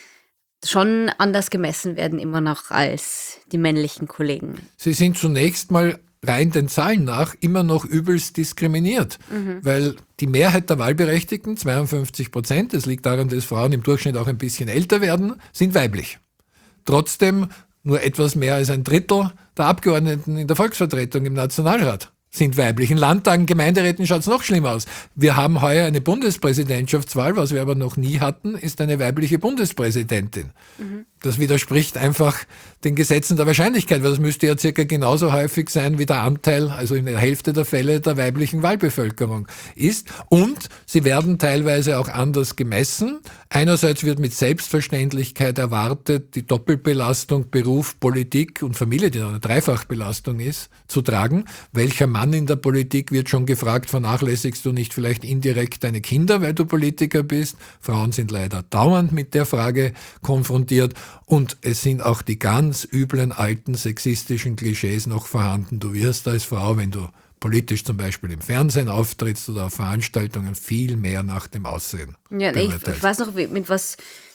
schon anders gemessen werden immer noch als die männlichen Kollegen. Sie sind zunächst mal rein den Zahlen nach immer noch übelst diskriminiert, mhm. weil die Mehrheit der Wahlberechtigten, zweiundfünfzig Prozent, das liegt daran, dass Frauen im Durchschnitt auch ein bisschen älter werden, sind weiblich. Trotzdem nur etwas mehr als ein Drittel der Abgeordneten in der Volksvertretung im Nationalrat sind weiblich. In Landtagen, Gemeinderäten schaut es noch schlimmer aus. Wir haben heuer eine Bundespräsidentschaftswahl, was wir aber noch nie hatten, ist eine weibliche Bundespräsidentin. Mhm. Das widerspricht einfach den Gesetzen der Wahrscheinlichkeit, weil das müsste ja circa genauso häufig sein, wie der Anteil, also in der Hälfte der Fälle der weiblichen Wahlbevölkerung ist. Und sie werden teilweise auch anders gemessen. Einerseits wird mit Selbstverständlichkeit erwartet, die Doppelbelastung Beruf, Politik und Familie, die eine Dreifachbelastung ist, zu tragen. Welcher Mann in der Politik wird schon gefragt, vernachlässigst du nicht vielleicht indirekt deine Kinder, weil du Politiker bist? Frauen sind leider dauernd mit der Frage konfrontiert. Und es sind auch die ganz üblen alten sexistischen Klischees noch vorhanden. Du wirst als Frau, wenn du politisch zum Beispiel im Fernsehen auftrittst oder auf Veranstaltungen, viel mehr nach dem Aussehen. Ja, ich, ich weiß noch, mit was,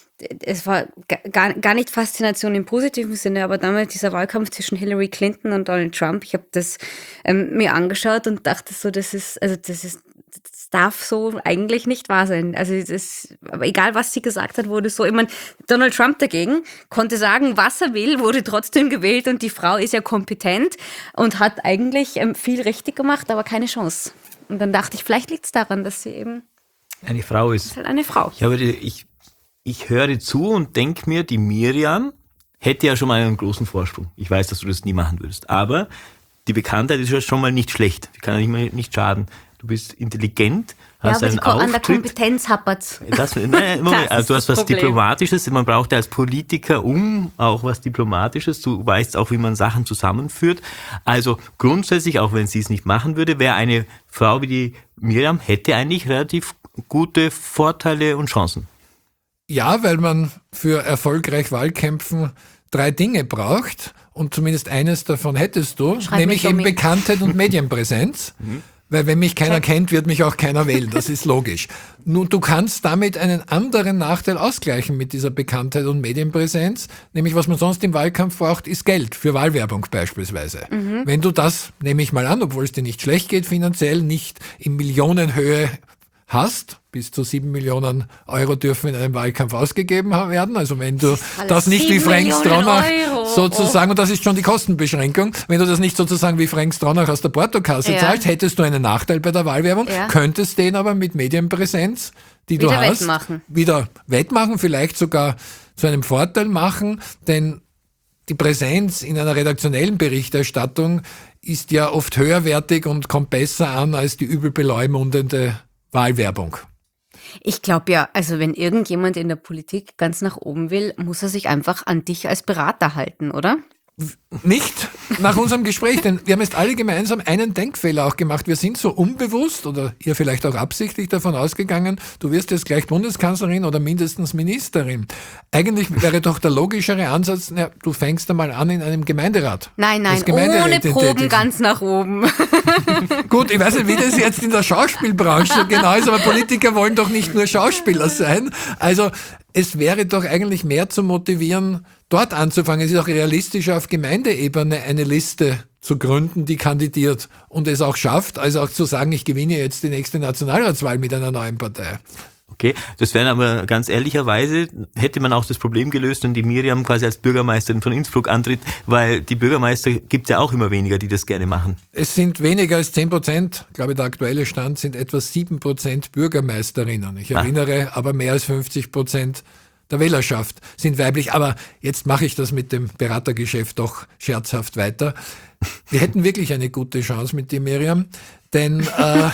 es war gar, gar nicht Faszination im positiven Sinne, aber damals dieser Wahlkampf zwischen Hillary Clinton und Donald Trump, ich habe das ähm, mir angeschaut und dachte so, das ist, also das ist, das darf so eigentlich nicht wahr sein. Also das, aber egal, was sie gesagt hat, wurde so, ich meine, Donald Trump dagegen konnte sagen, was er will, wurde trotzdem gewählt und die Frau ist ja kompetent und hat eigentlich ähm, viel richtig gemacht, aber keine Chance. Und dann dachte ich, vielleicht liegt es daran, dass sie eben eine Frau ist. ist halt eine Frau. Ich, habe die, ich, ich höre zu und denke mir, die Miriam hätte ja schon mal einen großen Vorsprung. Ich weiß, dass du das nie machen würdest, aber die Bekanntheit ist ja schon mal nicht schlecht. Die kann ja nicht, mal, nicht schaden. Du bist intelligent, hast ja, aber einen Auftritt. An der Auftritt. Kompetenz happert's. Das, nein, Moment, also du hast was Problem. Diplomatisches, man braucht ja als Politiker um auch was Diplomatisches, du weißt auch, wie man Sachen zusammenführt. Also grundsätzlich, auch wenn sie es nicht machen würde, wäre eine Frau wie die Miriam, hätte eigentlich relativ gute Vorteile und Chancen. Ja, weil man für erfolgreich Wahlkämpfen drei Dinge braucht und zumindest eines davon hättest du, Schreib nämlich mich eben um Bekanntheit und Medienpräsenz. Mhm. Weil wenn mich keiner kennt, wird mich auch keiner wählen. Das ist logisch. Nun, du kannst damit einen anderen Nachteil ausgleichen mit dieser Bekanntheit und Medienpräsenz. Nämlich, was man sonst im Wahlkampf braucht, ist Geld. Für Wahlwerbung beispielsweise. Mhm. Wenn du das, nehme ich mal an, obwohl es dir nicht schlecht geht finanziell, nicht in Millionenhöhe hast, bis zu sieben Millionen Euro dürfen in einem Wahlkampf ausgegeben werden. Also wenn du das nicht wie Frank Stronach sozusagen, und das ist schon die Kostenbeschränkung, wenn du das nicht sozusagen wie Frank Stronach aus der Portokasse ja. zahlst, hättest du einen Nachteil bei der Wahlwerbung, ja. könntest den aber mit Medienpräsenz, die wieder du hast, wettmachen. wieder wettmachen, vielleicht sogar zu einem Vorteil machen, denn die Präsenz in einer redaktionellen Berichterstattung ist ja oft höherwertig und kommt besser an als die übel beleumundende Wahlwerbung. Ich glaube ja, also wenn irgendjemand in der Politik ganz nach oben will, muss er sich einfach an dich als Berater halten, oder? Nicht, nach unserem Gespräch, denn wir haben jetzt alle gemeinsam einen Denkfehler auch gemacht. Wir sind so unbewusst oder ihr vielleicht auch absichtlich davon ausgegangen, du wirst jetzt gleich Bundeskanzlerin oder mindestens Ministerin. Eigentlich wäre doch der logischere Ansatz, na, du fängst einmal an in einem Gemeinderat. Nein, nein, ohne Proben ganz nach oben. Gut, ich weiß nicht, wie das jetzt in der Schauspielbranche so genau ist, aber Politiker wollen doch nicht nur Schauspieler sein. Also es wäre doch eigentlich mehr zu motivieren, dort anzufangen. Es ist auch realistischer, auf Gemeindeebene eine Liste zu gründen, die kandidiert und es auch schafft, also auch zu sagen, ich gewinne jetzt die nächste Nationalratswahl mit einer neuen Partei. Okay, das wäre aber ganz ehrlicherweise, hätte man auch das Problem gelöst, wenn die Miriam quasi als Bürgermeisterin von Innsbruck antritt, weil die Bürgermeister gibt es ja auch immer weniger, die das gerne machen. Es sind weniger als zehn Prozent, ich glaube der aktuelle Stand sind etwa sieben Prozent Bürgermeisterinnen. Ich erinnere, ah. aber mehr als fünfzig Prozent der Wählerschaft sind weiblich. Aber jetzt mache ich das mit dem Beratergeschäft doch scherzhaft weiter. Wir hätten wirklich eine gute Chance mit dir, Miriam. Denn äh,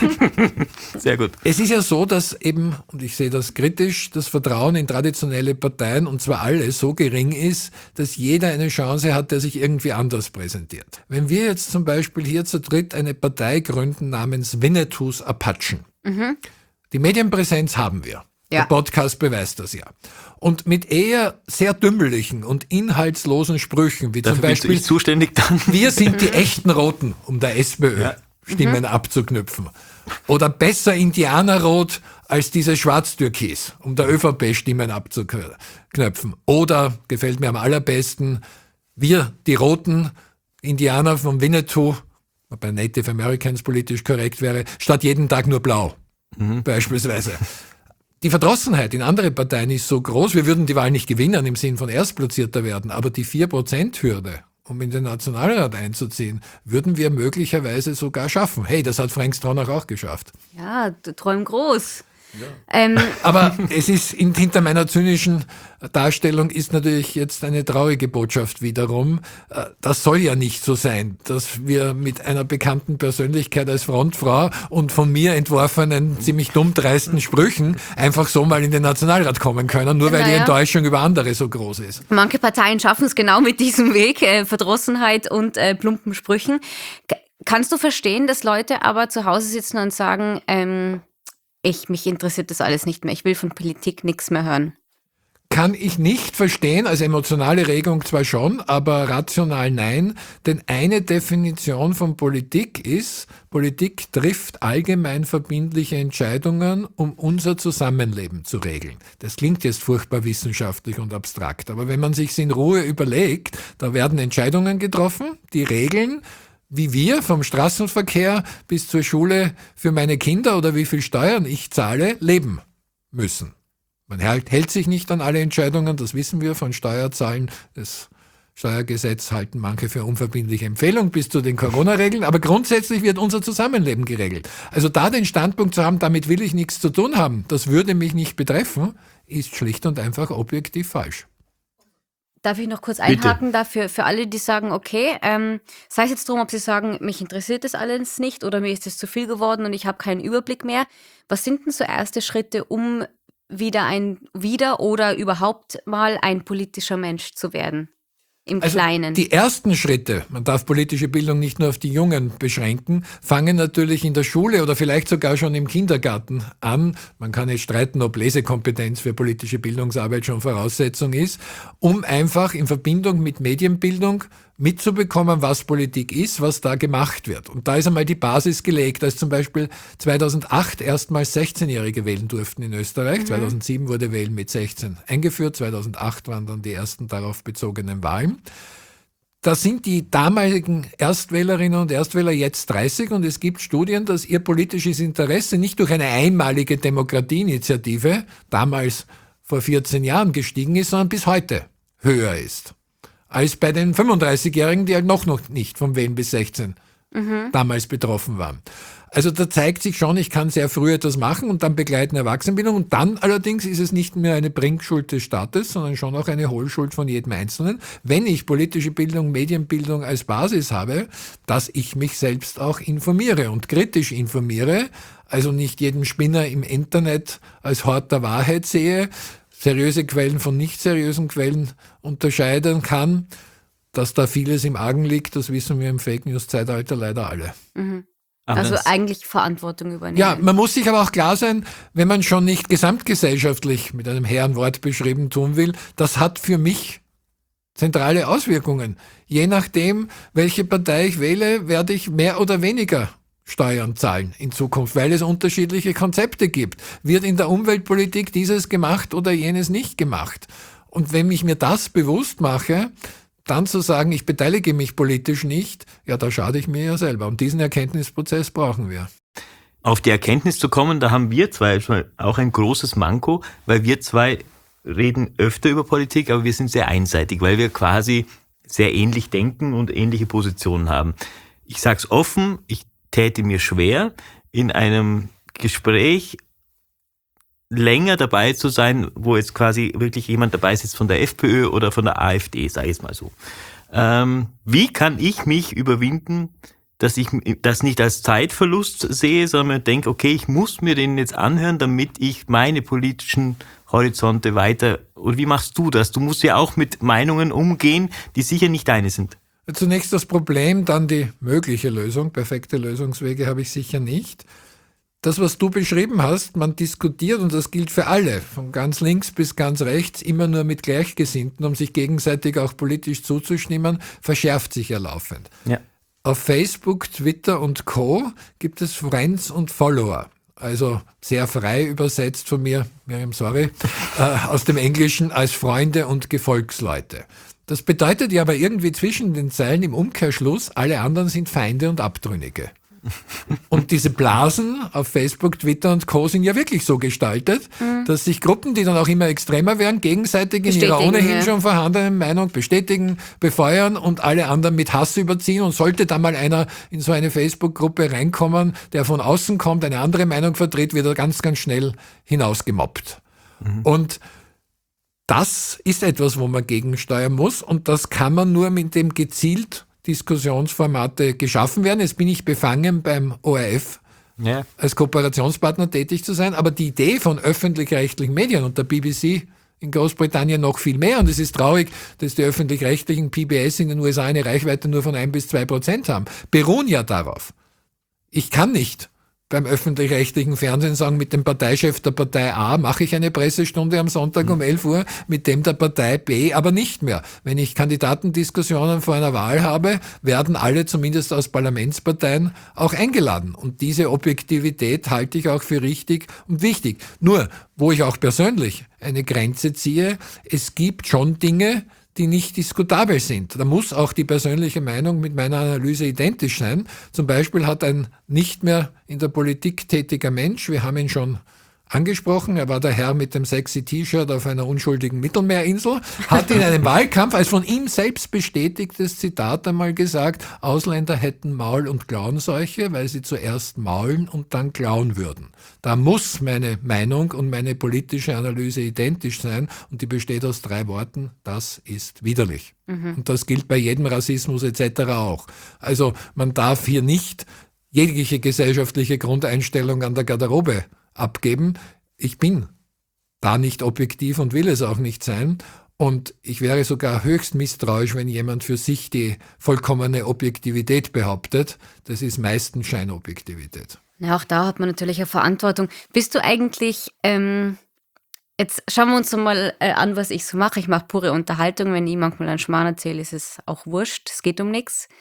sehr gut. Es ist ja so, dass eben, und ich sehe das kritisch, das Vertrauen in traditionelle Parteien, und zwar alle, so gering ist, dass jeder eine Chance hat, der sich irgendwie anders präsentiert. Wenn wir jetzt zum Beispiel hier zu dritt eine Partei gründen namens Winnetous Apachen. Mhm. Die Medienpräsenz haben wir. Ja. Der Podcast beweist das ja. Und mit eher sehr dümmlichen und inhaltslosen Sprüchen, wie Dafür zum Beispiel, bist du zuständig dann? Wir sind die echten Roten, um der SPÖ ja. Stimmen mhm. abzuknüpfen. Oder besser Indianerrot als diese Schwarztürkis, um der ÖVP Stimmen abzuknöpfen. Oder, gefällt mir am allerbesten, wir, die roten Indianer von Winnetou, wobei Native Americans politisch korrekt wäre, statt jeden Tag nur blau, mhm. beispielsweise. Die Verdrossenheit in andere Parteien ist so groß, wir würden die Wahl nicht gewinnen im Sinn von Erstplatzierter werden, aber die vier Prozent Hürde, um in den Nationalrat einzuziehen, würden wir möglicherweise sogar schaffen. Hey, das hat Frank Stronach auch geschafft. Ja, du träum groß. Ja. Ähm. Aber es ist in, hinter meiner zynischen Darstellung ist natürlich jetzt eine traurige Botschaft wiederum. Das soll ja nicht so sein, dass wir mit einer bekannten Persönlichkeit als Frontfrau und von mir entworfenen, ziemlich dumm dreisten Sprüchen einfach so mal in den Nationalrat kommen können, nur weil naja. die Enttäuschung über andere so groß ist. Manche Parteien schaffen es genau mit diesem Weg, äh, Verdrossenheit und äh, plumpen Sprüchen. K- kannst du verstehen, dass Leute aber zu Hause sitzen und sagen, ähm, Ich, mich interessiert das alles nicht mehr. Ich will von Politik nichts mehr hören. Kann ich nicht verstehen, als emotionale Regung zwar schon, aber rational nein, denn eine Definition von Politik ist, Politik trifft allgemein verbindliche Entscheidungen, um unser Zusammenleben zu regeln. Das klingt jetzt furchtbar wissenschaftlich und abstrakt, aber wenn man sich's in Ruhe überlegt, da werden Entscheidungen getroffen, die regeln, wie wir vom Straßenverkehr bis zur Schule für meine Kinder oder wie viel Steuern ich zahle, leben müssen. Man hält, hält sich nicht an alle Entscheidungen, das wissen wir von Steuerzahlen. Das Steuergesetz halten manche für unverbindliche Empfehlung bis zu den Corona-Regeln, aber grundsätzlich wird unser Zusammenleben geregelt. Also da den Standpunkt zu haben, damit will ich nichts zu tun haben, das würde mich nicht betreffen, ist schlicht und einfach objektiv falsch. Darf ich noch kurz einhaken dafür für alle, die sagen, okay, ähm, sei es jetzt darum, ob sie sagen, mich interessiert das alles nicht oder mir ist das zu viel geworden und ich habe keinen Überblick mehr. Was sind denn so erste Schritte, um wieder ein wieder oder überhaupt mal ein politischer Mensch zu werden? Im also Kleinen. Die ersten Schritte, man darf politische Bildung nicht nur auf die Jungen beschränken, fangen natürlich in der Schule oder vielleicht sogar schon im Kindergarten an. Man kann jetzt streiten, ob Lesekompetenz für politische Bildungsarbeit schon Voraussetzung ist, um einfach in Verbindung mit Medienbildung mitzubekommen, was Politik ist, was da gemacht wird. Und da ist einmal die Basis gelegt, als zum Beispiel zweitausendacht erstmals sechzehnjährige wählen durften in Österreich. Mhm. zweitausendsieben wurde Wählen mit sechzehn eingeführt, zweitausendacht waren dann die ersten darauf bezogenen Wahlen. Da sind die damaligen Erstwählerinnen und Erstwähler jetzt dreißig und es gibt Studien, dass ihr politisches Interesse nicht durch eine einmalige Demokratieinitiative, damals vor vierzehn Jahren gestiegen ist, sondern bis heute höher ist als bei den fünfunddreißigjährigen, die halt noch, noch nicht vom Wählen bis sechzehn mhm. damals betroffen waren. Also da zeigt sich schon, ich kann sehr früh etwas machen und dann begleiten Erwachsenenbildung und dann allerdings ist es nicht mehr eine Bringschuld des Staates, sondern schon auch eine Hohlschuld von jedem Einzelnen, wenn ich politische Bildung, Medienbildung als Basis habe, dass ich mich selbst auch informiere und kritisch informiere, also nicht jeden Spinner im Internet als Hort der Wahrheit sehe, seriöse Quellen von nicht seriösen Quellen unterscheiden kann, dass da vieles im Argen liegt, das wissen wir im Fake-News-Zeitalter leider alle. Mhm. Also eigentlich Verantwortung übernehmen. Ja, man muss sich aber auch klar sein, wenn man schon nicht gesamtgesellschaftlich mit einem Herrenwort beschrieben tun will, das hat für mich zentrale Auswirkungen. Je nachdem, welche Partei ich wähle, werde ich mehr oder weniger Steuern zahlen in Zukunft, weil es unterschiedliche Konzepte gibt. Wird in der Umweltpolitik dieses gemacht oder jenes nicht gemacht? Und wenn ich mir das bewusst mache, dann zu sagen, ich beteilige mich politisch nicht, ja, da schade ich mir ja selber. Und diesen Erkenntnisprozess brauchen wir. Auf die Erkenntnis zu kommen, da haben wir zwei auch ein großes Manko, weil wir zwei reden öfter über Politik, aber wir sind sehr einseitig, weil wir quasi sehr ähnlich denken und ähnliche Positionen haben. Ich sag's offen, ich täte mir schwer, in einem Gespräch länger dabei zu sein, wo jetzt quasi wirklich jemand dabei sitzt von der FPÖ oder von der AfD, sage ich es mal so. Ähm, wie kann ich mich überwinden, dass ich das nicht als Zeitverlust sehe, sondern mir denke, okay, ich muss mir den jetzt anhören, damit ich meine politischen Horizonte weiter, oder wie machst du das? Du musst ja auch mit Meinungen umgehen, die sicher nicht deine sind. Zunächst das Problem, dann die mögliche Lösung. Perfekte Lösungswege habe ich sicher nicht. Das, was du beschrieben hast, man diskutiert, und das gilt für alle, von ganz links bis ganz rechts, immer nur mit Gleichgesinnten, um sich gegenseitig auch politisch zuzustimmen, verschärft sich ja laufend. Ja. Auf Facebook, Twitter und Co. gibt es Friends und Follower. Also sehr frei übersetzt von mir, Miriam, sorry, äh, aus dem Englischen als Freunde und Gefolgsleute. Das bedeutet ja aber irgendwie zwischen den Zeilen im Umkehrschluss, alle anderen sind Feinde und Abtrünnige. Und diese Blasen auf Facebook, Twitter und Co. sind ja wirklich so gestaltet, mhm. dass sich Gruppen, die dann auch immer extremer werden, gegenseitig in ihrer ohnehin ja. schon vorhandenen Meinung bestätigen, befeuern und alle anderen mit Hass überziehen. Und sollte da mal einer in so eine Facebook-Gruppe reinkommen, der von außen kommt, eine andere Meinung vertritt, wird er ganz, ganz schnell hinausgemobbt. Mhm. Und das ist etwas, wo man gegensteuern muss, und das kann man nur mit dem gezielt Diskussionsformate geschaffen werden. Jetzt bin ich befangen, beim O R F ja. als Kooperationspartner tätig zu sein, aber die Idee von öffentlich-rechtlichen Medien und der B B C in Großbritannien noch viel mehr, und es ist traurig, dass die öffentlich-rechtlichen P B S in den U S A eine Reichweite nur von ein bis zwei Prozent haben, beruhen ja darauf. Ich kann nicht beim öffentlich-rechtlichen Fernsehen sagen, mit dem Parteichef der Partei A mache ich eine Pressestunde am Sonntag um elf Uhr, mit dem der Partei B aber nicht mehr. Wenn ich Kandidatendiskussionen vor einer Wahl habe, werden alle, zumindest aus Parlamentsparteien, auch eingeladen. Und diese Objektivität halte ich auch für richtig und wichtig. Nur, wo ich auch persönlich eine Grenze ziehe, es gibt schon Dinge, die nicht diskutabel sind. Da muss auch die persönliche Meinung mit meiner Analyse identisch sein. Zum Beispiel hat ein nicht mehr in der Politik tätiger Mensch, wir haben ihn schon angesprochen, er war der Herr mit dem sexy T-Shirt auf einer unschuldigen Mittelmeerinsel, hat in einem Wahlkampf als von ihm selbst bestätigtes Zitat einmal gesagt, Ausländer hätten Maul- und Klauenseuche, weil sie zuerst maulen und dann klauen würden. Da muss meine Meinung und meine politische Analyse identisch sein, und die besteht aus drei Worten: Das ist widerlich. Mhm. Und das gilt bei jedem Rassismus et cetera auch. Also man darf hier nicht jegliche gesellschaftliche Grundeinstellung an der Garderobe abgeben. Ich bin da nicht objektiv und will es auch nicht sein. Und ich wäre sogar höchst misstrauisch, wenn jemand für sich die vollkommene Objektivität behauptet. Das ist meistens Scheinobjektivität. Ja, auch da hat man natürlich eine Verantwortung. Bist du eigentlich, ähm, jetzt schauen wir uns mal äh, an, was ich so mache. Ich mache pure Unterhaltung. Wenn ich manchmal einen Schmarrn erzähle, ist es auch wurscht. Es geht um nichts.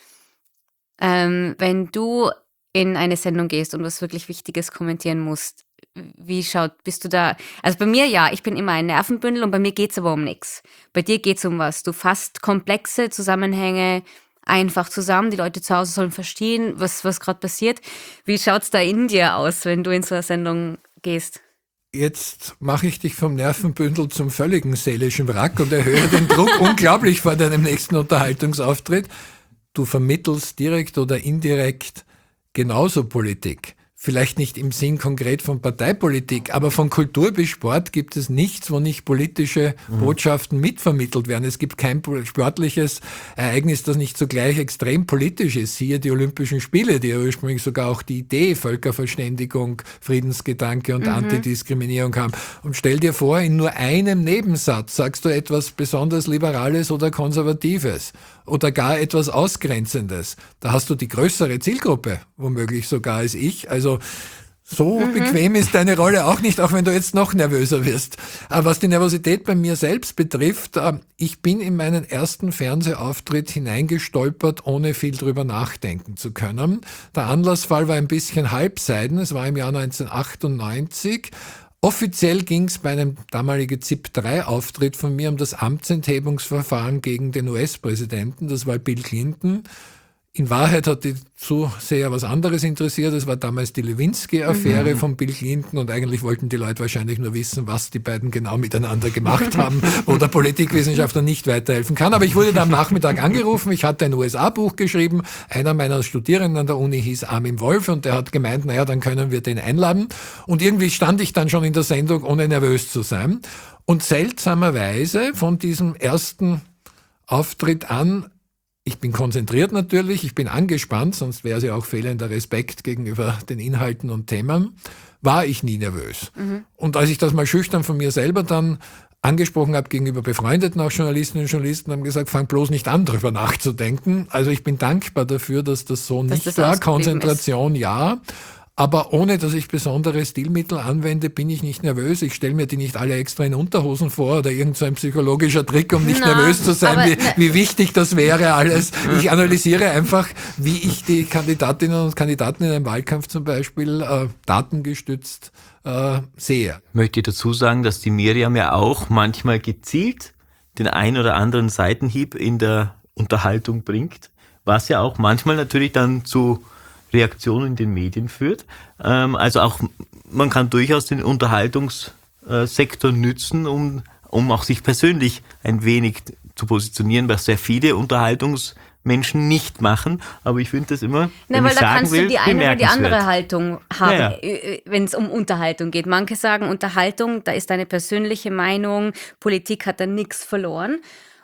Ähm, wenn du in eine Sendung gehst und was wirklich Wichtiges kommentieren musst, wie schaut, bist du da? Also bei mir ja, ich bin immer ein Nervenbündel, und bei mir geht's aber um nichts. Bei dir geht's um was. Du fasst komplexe Zusammenhänge einfach zusammen. Die Leute zu Hause sollen verstehen, was, was gerade passiert. Wie schaut's da in dir aus, wenn du in so eine Sendung gehst? Jetzt mache ich dich vom Nervenbündel zum völligen seelischen Wrack und erhöhe den Druck unglaublich vor deinem nächsten Unterhaltungsauftritt. Du vermittelst direkt oder indirekt genauso Politik. vielleicht nicht im Sinn konkret von Parteipolitik, aber von Kultur bis Sport gibt es nichts, wo nicht politische mhm. Botschaften mitvermittelt werden. Es gibt kein sportliches Ereignis, das nicht zugleich extrem politisch ist. Siehe die Olympischen Spiele, die ja ursprünglich sogar auch die Idee Völkerverständigung, Friedensgedanke und mhm. Antidiskriminierung haben. Und stell dir vor, in nur einem Nebensatz sagst du etwas besonders Liberales oder Konservatives oder gar etwas Ausgrenzendes. Da hast du die größere Zielgruppe, womöglich sogar als ich. Also so mhm. bequem ist deine Rolle auch nicht, auch wenn du jetzt noch nervöser wirst. Aber was die Nervosität bei mir selbst betrifft, ich bin in meinen ersten Fernsehauftritt hineingestolpert, ohne viel drüber nachdenken zu können. Der Anlassfall war ein bisschen halbseiden. Es war im Jahr neunzehnhundertachtundneunzig. Offiziell ging es bei einem damaligen Z I P drei Auftritt von mir um das Amtsenthebungsverfahren gegen den U S-Präsidenten. Das war Bill Clinton. In Wahrheit hat die Zuseher was anderes interessiert. Es war damals die Lewinsky-Affäre mhm. von Bill Clinton und eigentlich wollten die Leute wahrscheinlich nur wissen, was die beiden genau miteinander gemacht haben, wo der Politikwissenschaftler nicht weiterhelfen kann. Aber ich wurde da am Nachmittag angerufen. Ich hatte ein U S A-Buch geschrieben. Einer meiner Studierenden an der Uni hieß Armin Wolf und der hat gemeint, naja, dann können wir den einladen. Und irgendwie stand ich dann schon in der Sendung, ohne nervös zu sein. Und seltsamerweise von diesem ersten Auftritt an, ich bin konzentriert natürlich, ich bin angespannt, sonst wäre es ja auch fehlender Respekt gegenüber den Inhalten und Themen, war ich nie nervös. Mhm. Und als ich das mal schüchtern von mir selber dann angesprochen habe gegenüber befreundeten auch Journalistinnen und Journalisten, haben gesagt, fang bloß nicht an, drüber nachzudenken. Also ich bin dankbar dafür, dass das so dass nicht das war. Konzentration ist. Ja. Aber ohne, dass ich besondere Stilmittel anwende, bin ich nicht nervös. Ich stelle mir die nicht alle extra in Unterhosen vor oder irgend so ein psychologischer Trick, um nicht Na, nervös zu sein, wie, wie wichtig das wäre alles. Ich analysiere einfach, wie ich die Kandidatinnen und Kandidaten in einem Wahlkampf zum Beispiel äh, datengestützt äh, sehe. Möchte ich dazu sagen, dass die Miriam ja auch manchmal gezielt den ein oder anderen Seitenhieb in der Unterhaltung bringt, was ja auch manchmal natürlich dann zu Reaktion in den Medien führt. Also auch, man kann durchaus den Unterhaltungssektor nützen, um, um auch sich persönlich ein wenig zu positionieren, was sehr viele Unterhaltungsmenschen nicht machen. Aber ich finde das immer, Na, wenn weil ich da sagen kannst will, du die eine oder die andere bemerkenswert. Haltung haben, Ja, ja. wenn es um Unterhaltung geht. Manche sagen, Unterhaltung, da ist deine persönliche Meinung, Politik hat da nichts verloren.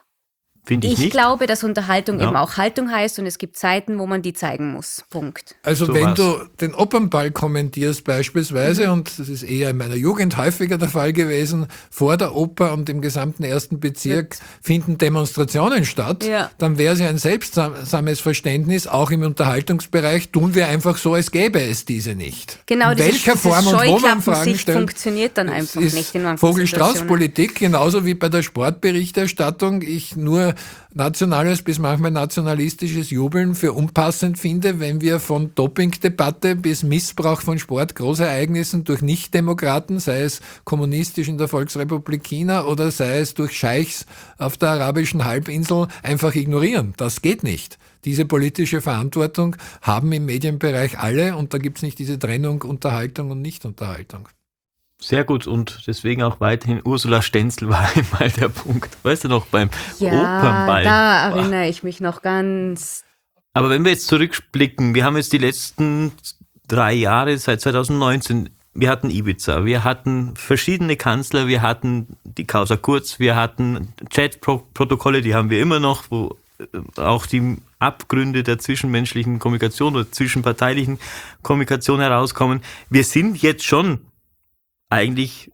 Finde ich, ich nicht. glaube, dass Unterhaltung ja. eben auch Haltung heißt und es gibt Zeiten, wo man die zeigen muss. Punkt. Also so wenn was. du den Opernball kommentierst beispielsweise, mhm. und das ist eher in meiner Jugend häufiger der Fall gewesen, vor der Oper und im gesamten ersten Bezirk ja. finden Demonstrationen statt, ja. dann wäre es ja ein seltsames Verständnis, auch im Unterhaltungsbereich tun wir einfach so, als gäbe es diese nicht. Genau, in welcher dieses, Form dieses und wo man Fragen stellt, funktioniert dann einfach nicht in manchen Vogel-Strauß-Politik, genauso wie bei der Sportberichterstattung. Ich nur nationales bis manchmal nationalistisches Jubeln für unpassend finde, wenn wir von Dopingdebatte bis Missbrauch von Sportgroßereignissen durch Nichtdemokraten, sei es kommunistisch in der Volksrepublik China oder sei es durch Scheichs auf der arabischen Halbinsel, einfach ignorieren. Das geht nicht. Diese politische Verantwortung haben im Medienbereich alle und da gibt es nicht diese Trennung Unterhaltung und Nichtunterhaltung. Sehr gut und deswegen auch weiterhin Ursula Stenzel war einmal der Punkt. Weißt du noch, beim ja, Opernball. Da erinnere ich mich noch ganz. Aber wenn wir jetzt zurückblicken, wir haben jetzt die letzten drei Jahre, seit zweitausendneunzehn, wir hatten Ibiza, wir hatten verschiedene Kanzler, wir hatten die Causa Kurz, wir hatten Chat-Protokolle, die haben wir immer noch, wo auch die Abgründe der zwischenmenschlichen Kommunikation oder zwischenparteilichen Kommunikation herauskommen. Wir sind jetzt schon eigentlich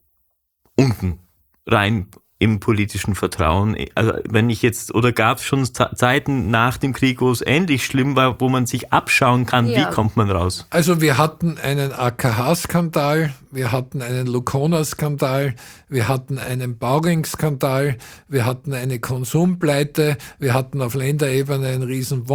unten rein im politischen Vertrauen. Also wenn ich jetzt, oder gab es schon Zeiten nach dem Krieg, wo es ähnlich schlimm war, wo man sich abschauen kann, ja. Wie kommt man raus? Also wir hatten einen A K H-Skandal, wir hatten einen Lukona-Skandal, wir hatten einen Bauring-Skandal, wir hatten eine Konsumpleite, wir hatten auf Länderebene einen riesen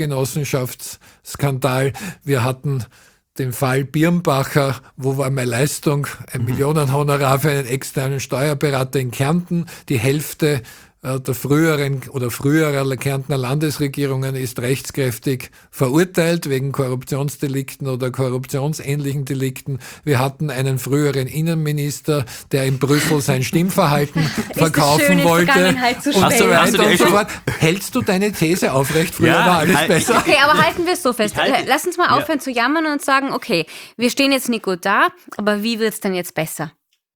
Wohnbaugenossenschaftsskandal, wir hatten den Fall Birnbacher, wo war meine Leistung, ein mhm. Millionenhonorar für einen externen Steuerberater in Kärnten, die Hälfte der früheren oder früherer Kärntner Landesregierungen ist rechtskräftig verurteilt wegen Korruptionsdelikten oder korruptionsähnlichen Delikten. Wir hatten einen früheren Innenminister, der in Brüssel sein Stimmverhalten verkaufen schön, wollte zu und so Hast du weiter die und so schon- fort. Hältst du deine These aufrecht? Früher Ja, war alles halt- besser. Okay, aber halten wir es so fest. Ich halte- Lass uns mal Ja. aufhören zu jammern und sagen, okay, wir stehen jetzt nicht gut da, aber wie wird es denn jetzt besser?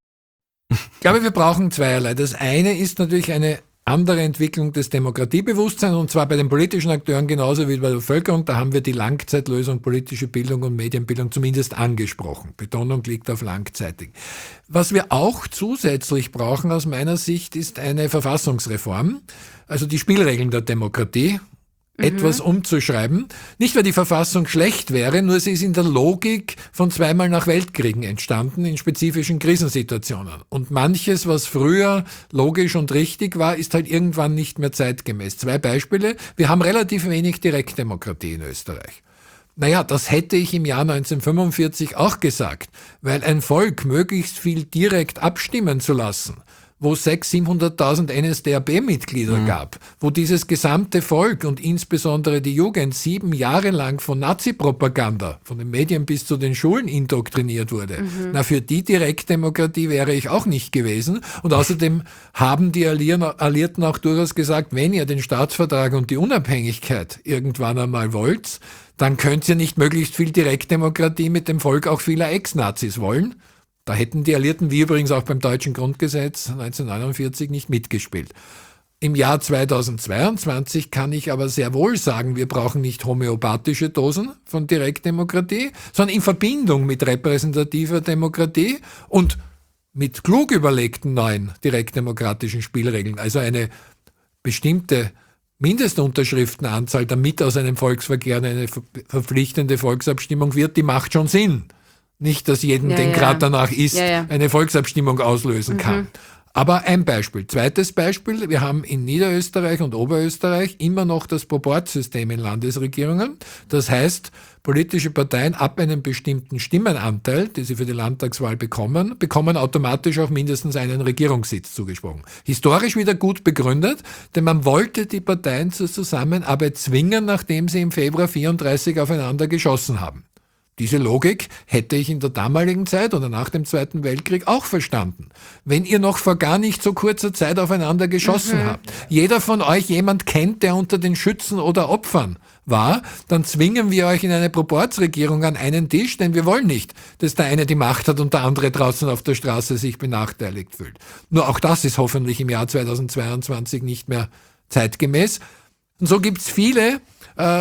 Ich glaube, wir brauchen zweierlei. Das eine ist natürlich eine andere Entwicklung des Demokratiebewusstseins, und zwar bei den politischen Akteuren genauso wie bei der Bevölkerung. Da haben wir die Langzeitlösung politische Bildung und Medienbildung zumindest angesprochen. Betonung liegt auf langzeitig. Was wir auch zusätzlich brauchen aus meiner Sicht ist eine Verfassungsreform, also die Spielregeln der Demokratie etwas umzuschreiben. Nicht, weil die Verfassung schlecht wäre, nur sie ist in der Logik von zweimal nach Weltkriegen entstanden, in spezifischen Krisensituationen. Und manches, was früher logisch und richtig war, ist halt irgendwann nicht mehr zeitgemäß. Zwei Beispiele. Wir haben relativ wenig Direktdemokratie in Österreich. Naja, das hätte ich im Jahr neunzehnhundertfünfundvierzig auch gesagt, weil ein Volk möglichst viel direkt abstimmen zu lassen, wo sechshunderttausend, siebenhunderttausend N S D A B-Mitglieder Mhm. gab, wo dieses gesamte Volk und insbesondere die Jugend sieben Jahre lang von Nazi-Propaganda, von den Medien bis zu den Schulen indoktriniert wurde. Mhm. Na, für die Direktdemokratie wäre ich auch nicht gewesen. Und außerdem haben die Alliierten auch durchaus gesagt, wenn ihr den Staatsvertrag und die Unabhängigkeit irgendwann einmal wollt, dann könnt ihr nicht möglichst viel Direktdemokratie mit dem Volk auch vieler Ex-Nazis wollen. Da hätten die Alliierten, wie übrigens auch beim deutschen Grundgesetz neunzehnhundertneunundvierzig, nicht mitgespielt. Im Jahr zweitausendzweiundzwanzig kann ich aber sehr wohl sagen, wir brauchen nicht homöopathische Dosen von Direktdemokratie, sondern in Verbindung mit repräsentativer Demokratie und mit klug überlegten neuen direktdemokratischen Spielregeln. Also eine bestimmte Mindestunterschriftenanzahl, damit aus einem Volksverkehr eine verpflichtende Volksabstimmung wird, die macht schon Sinn. Nicht, dass jeden, Ja, den ja. gerade danach ist, Ja, ja. eine Volksabstimmung auslösen Mhm. kann. Aber ein Beispiel. Zweites Beispiel. Wir haben in Niederösterreich und Oberösterreich immer noch das Proportsystem in Landesregierungen. Das heißt, politische Parteien ab einem bestimmten Stimmenanteil, die sie für die Landtagswahl bekommen, bekommen automatisch auch mindestens einen Regierungssitz zugesprochen. Historisch wieder gut begründet, denn man wollte die Parteien zur Zusammenarbeit zwingen, nachdem sie im Februar vierunddreißig aufeinander geschossen haben. Diese Logik hätte ich in der damaligen Zeit oder nach dem Zweiten Weltkrieg auch verstanden. Wenn ihr noch vor gar nicht so kurzer Zeit aufeinander geschossen habt, jeder von euch jemand kennt, der unter den Schützen oder Opfern war, dann zwingen wir euch in eine Proportsregierung an einen Tisch, denn wir wollen nicht, dass der eine die Macht hat und der andere draußen auf der Straße sich benachteiligt fühlt. Nur auch das ist hoffentlich im Jahr zweitausendzweiundzwanzig nicht mehr zeitgemäß. Und so gibt's viele äh,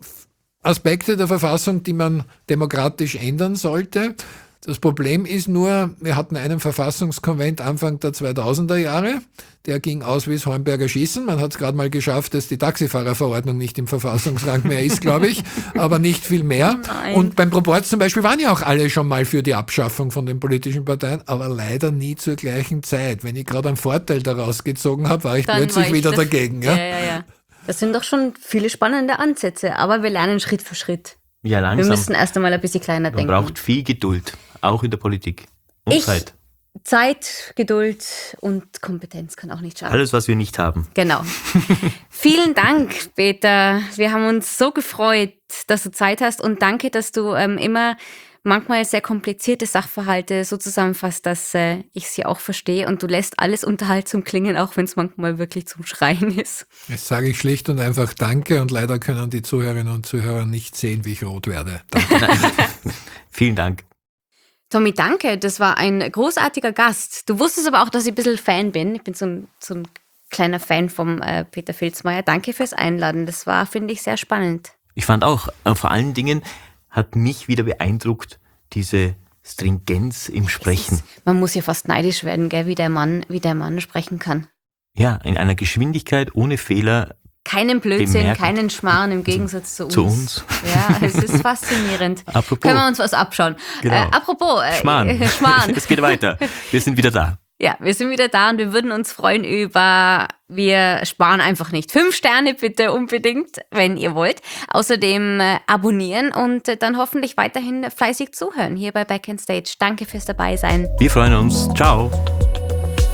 Aspekte der Verfassung, die man demokratisch ändern sollte. Das Problem ist nur, wir hatten einen Verfassungskonvent Anfang der zweitausender Jahre, der ging aus wie das Hornberger Schießen. Man hat es gerade mal geschafft, dass die Taxifahrerverordnung nicht im Verfassungsrang mehr ist, glaube ich, aber nicht viel mehr. Nein. Und beim Proporz zum Beispiel waren ja auch alle schon mal für die Abschaffung von den politischen Parteien, aber leider nie zur gleichen Zeit. Wenn ich gerade einen Vorteil daraus gezogen habe, war ich Dann plötzlich war ich wieder das- dagegen. Ja? Ja, ja, ja. Das sind doch schon viele spannende Ansätze, aber wir lernen Schritt für Schritt. Ja, Wir langsam. müssen erst einmal ein bisschen kleiner Man denken. braucht viel Geduld, auch in der Politik. Und Ich- Zeit. Zeit, Geduld und Kompetenz kann auch nicht schaden. Alles, was wir nicht haben. Genau. Vielen Dank, Peter. Wir haben uns so gefreut, dass du Zeit hast, und danke, dass du ähm, immer manchmal sehr komplizierte Sachverhalte so zusammenfasst, dass äh, ich sie auch verstehe, und du lässt alles unterhaltsam klingen, auch wenn es manchmal wirklich zum Schreien ist. Jetzt sage ich schlicht und einfach Danke, und leider können die Zuhörerinnen und Zuhörer nicht sehen, wie ich rot werde. Danke. Vielen Dank. Tommy, danke. Das war ein großartiger Gast. Du wusstest aber auch, dass ich ein bisschen Fan bin. Ich bin so ein, so ein kleiner Fan vom äh, Peter Filzmaier. Danke fürs Einladen. Das war, finde ich, sehr spannend. Ich fand auch, äh, vor allen Dingen hat mich wieder beeindruckt, diese Stringenz im Sprechen. Man muss ja fast neidisch werden, gell, wie der Mann, wie der Mann sprechen kann. Ja, in einer Geschwindigkeit ohne Fehler Keinen Blödsinn, Bemerkend. keinen Schmarrn im Gegensatz zu uns. zu uns. Ja, es ist faszinierend. Apropos. Können wir uns was abschauen. Genau. Äh, apropos, äh, Schmarrn. Schmarrn. Es geht weiter. Wir sind wieder da. Ja, wir sind wieder da, und wir würden uns freuen über, wir sparen einfach nicht. Fünf Sterne bitte unbedingt, wenn ihr wollt. Außerdem äh, abonnieren und äh, dann hoffentlich weiterhin fleißig zuhören hier bei Back in Stage. Danke fürs Dabeisein. Wir freuen uns. Ciao.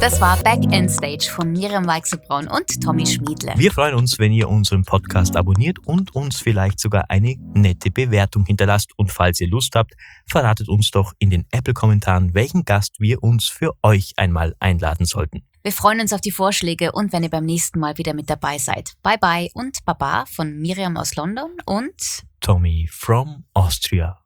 Das war Back in Stage von Miriam Weichselbraun und Tommy Schmiedle. Wir freuen uns, wenn ihr unseren Podcast abonniert und uns vielleicht sogar eine nette Bewertung hinterlasst. Und falls ihr Lust habt, verratet uns doch in den Apple-Kommentaren, welchen Gast wir uns für euch einmal einladen sollten. Wir freuen uns auf die Vorschläge und wenn ihr beim nächsten Mal wieder mit dabei seid. Bye bye und Baba von Miriam aus London und Tommy from Austria.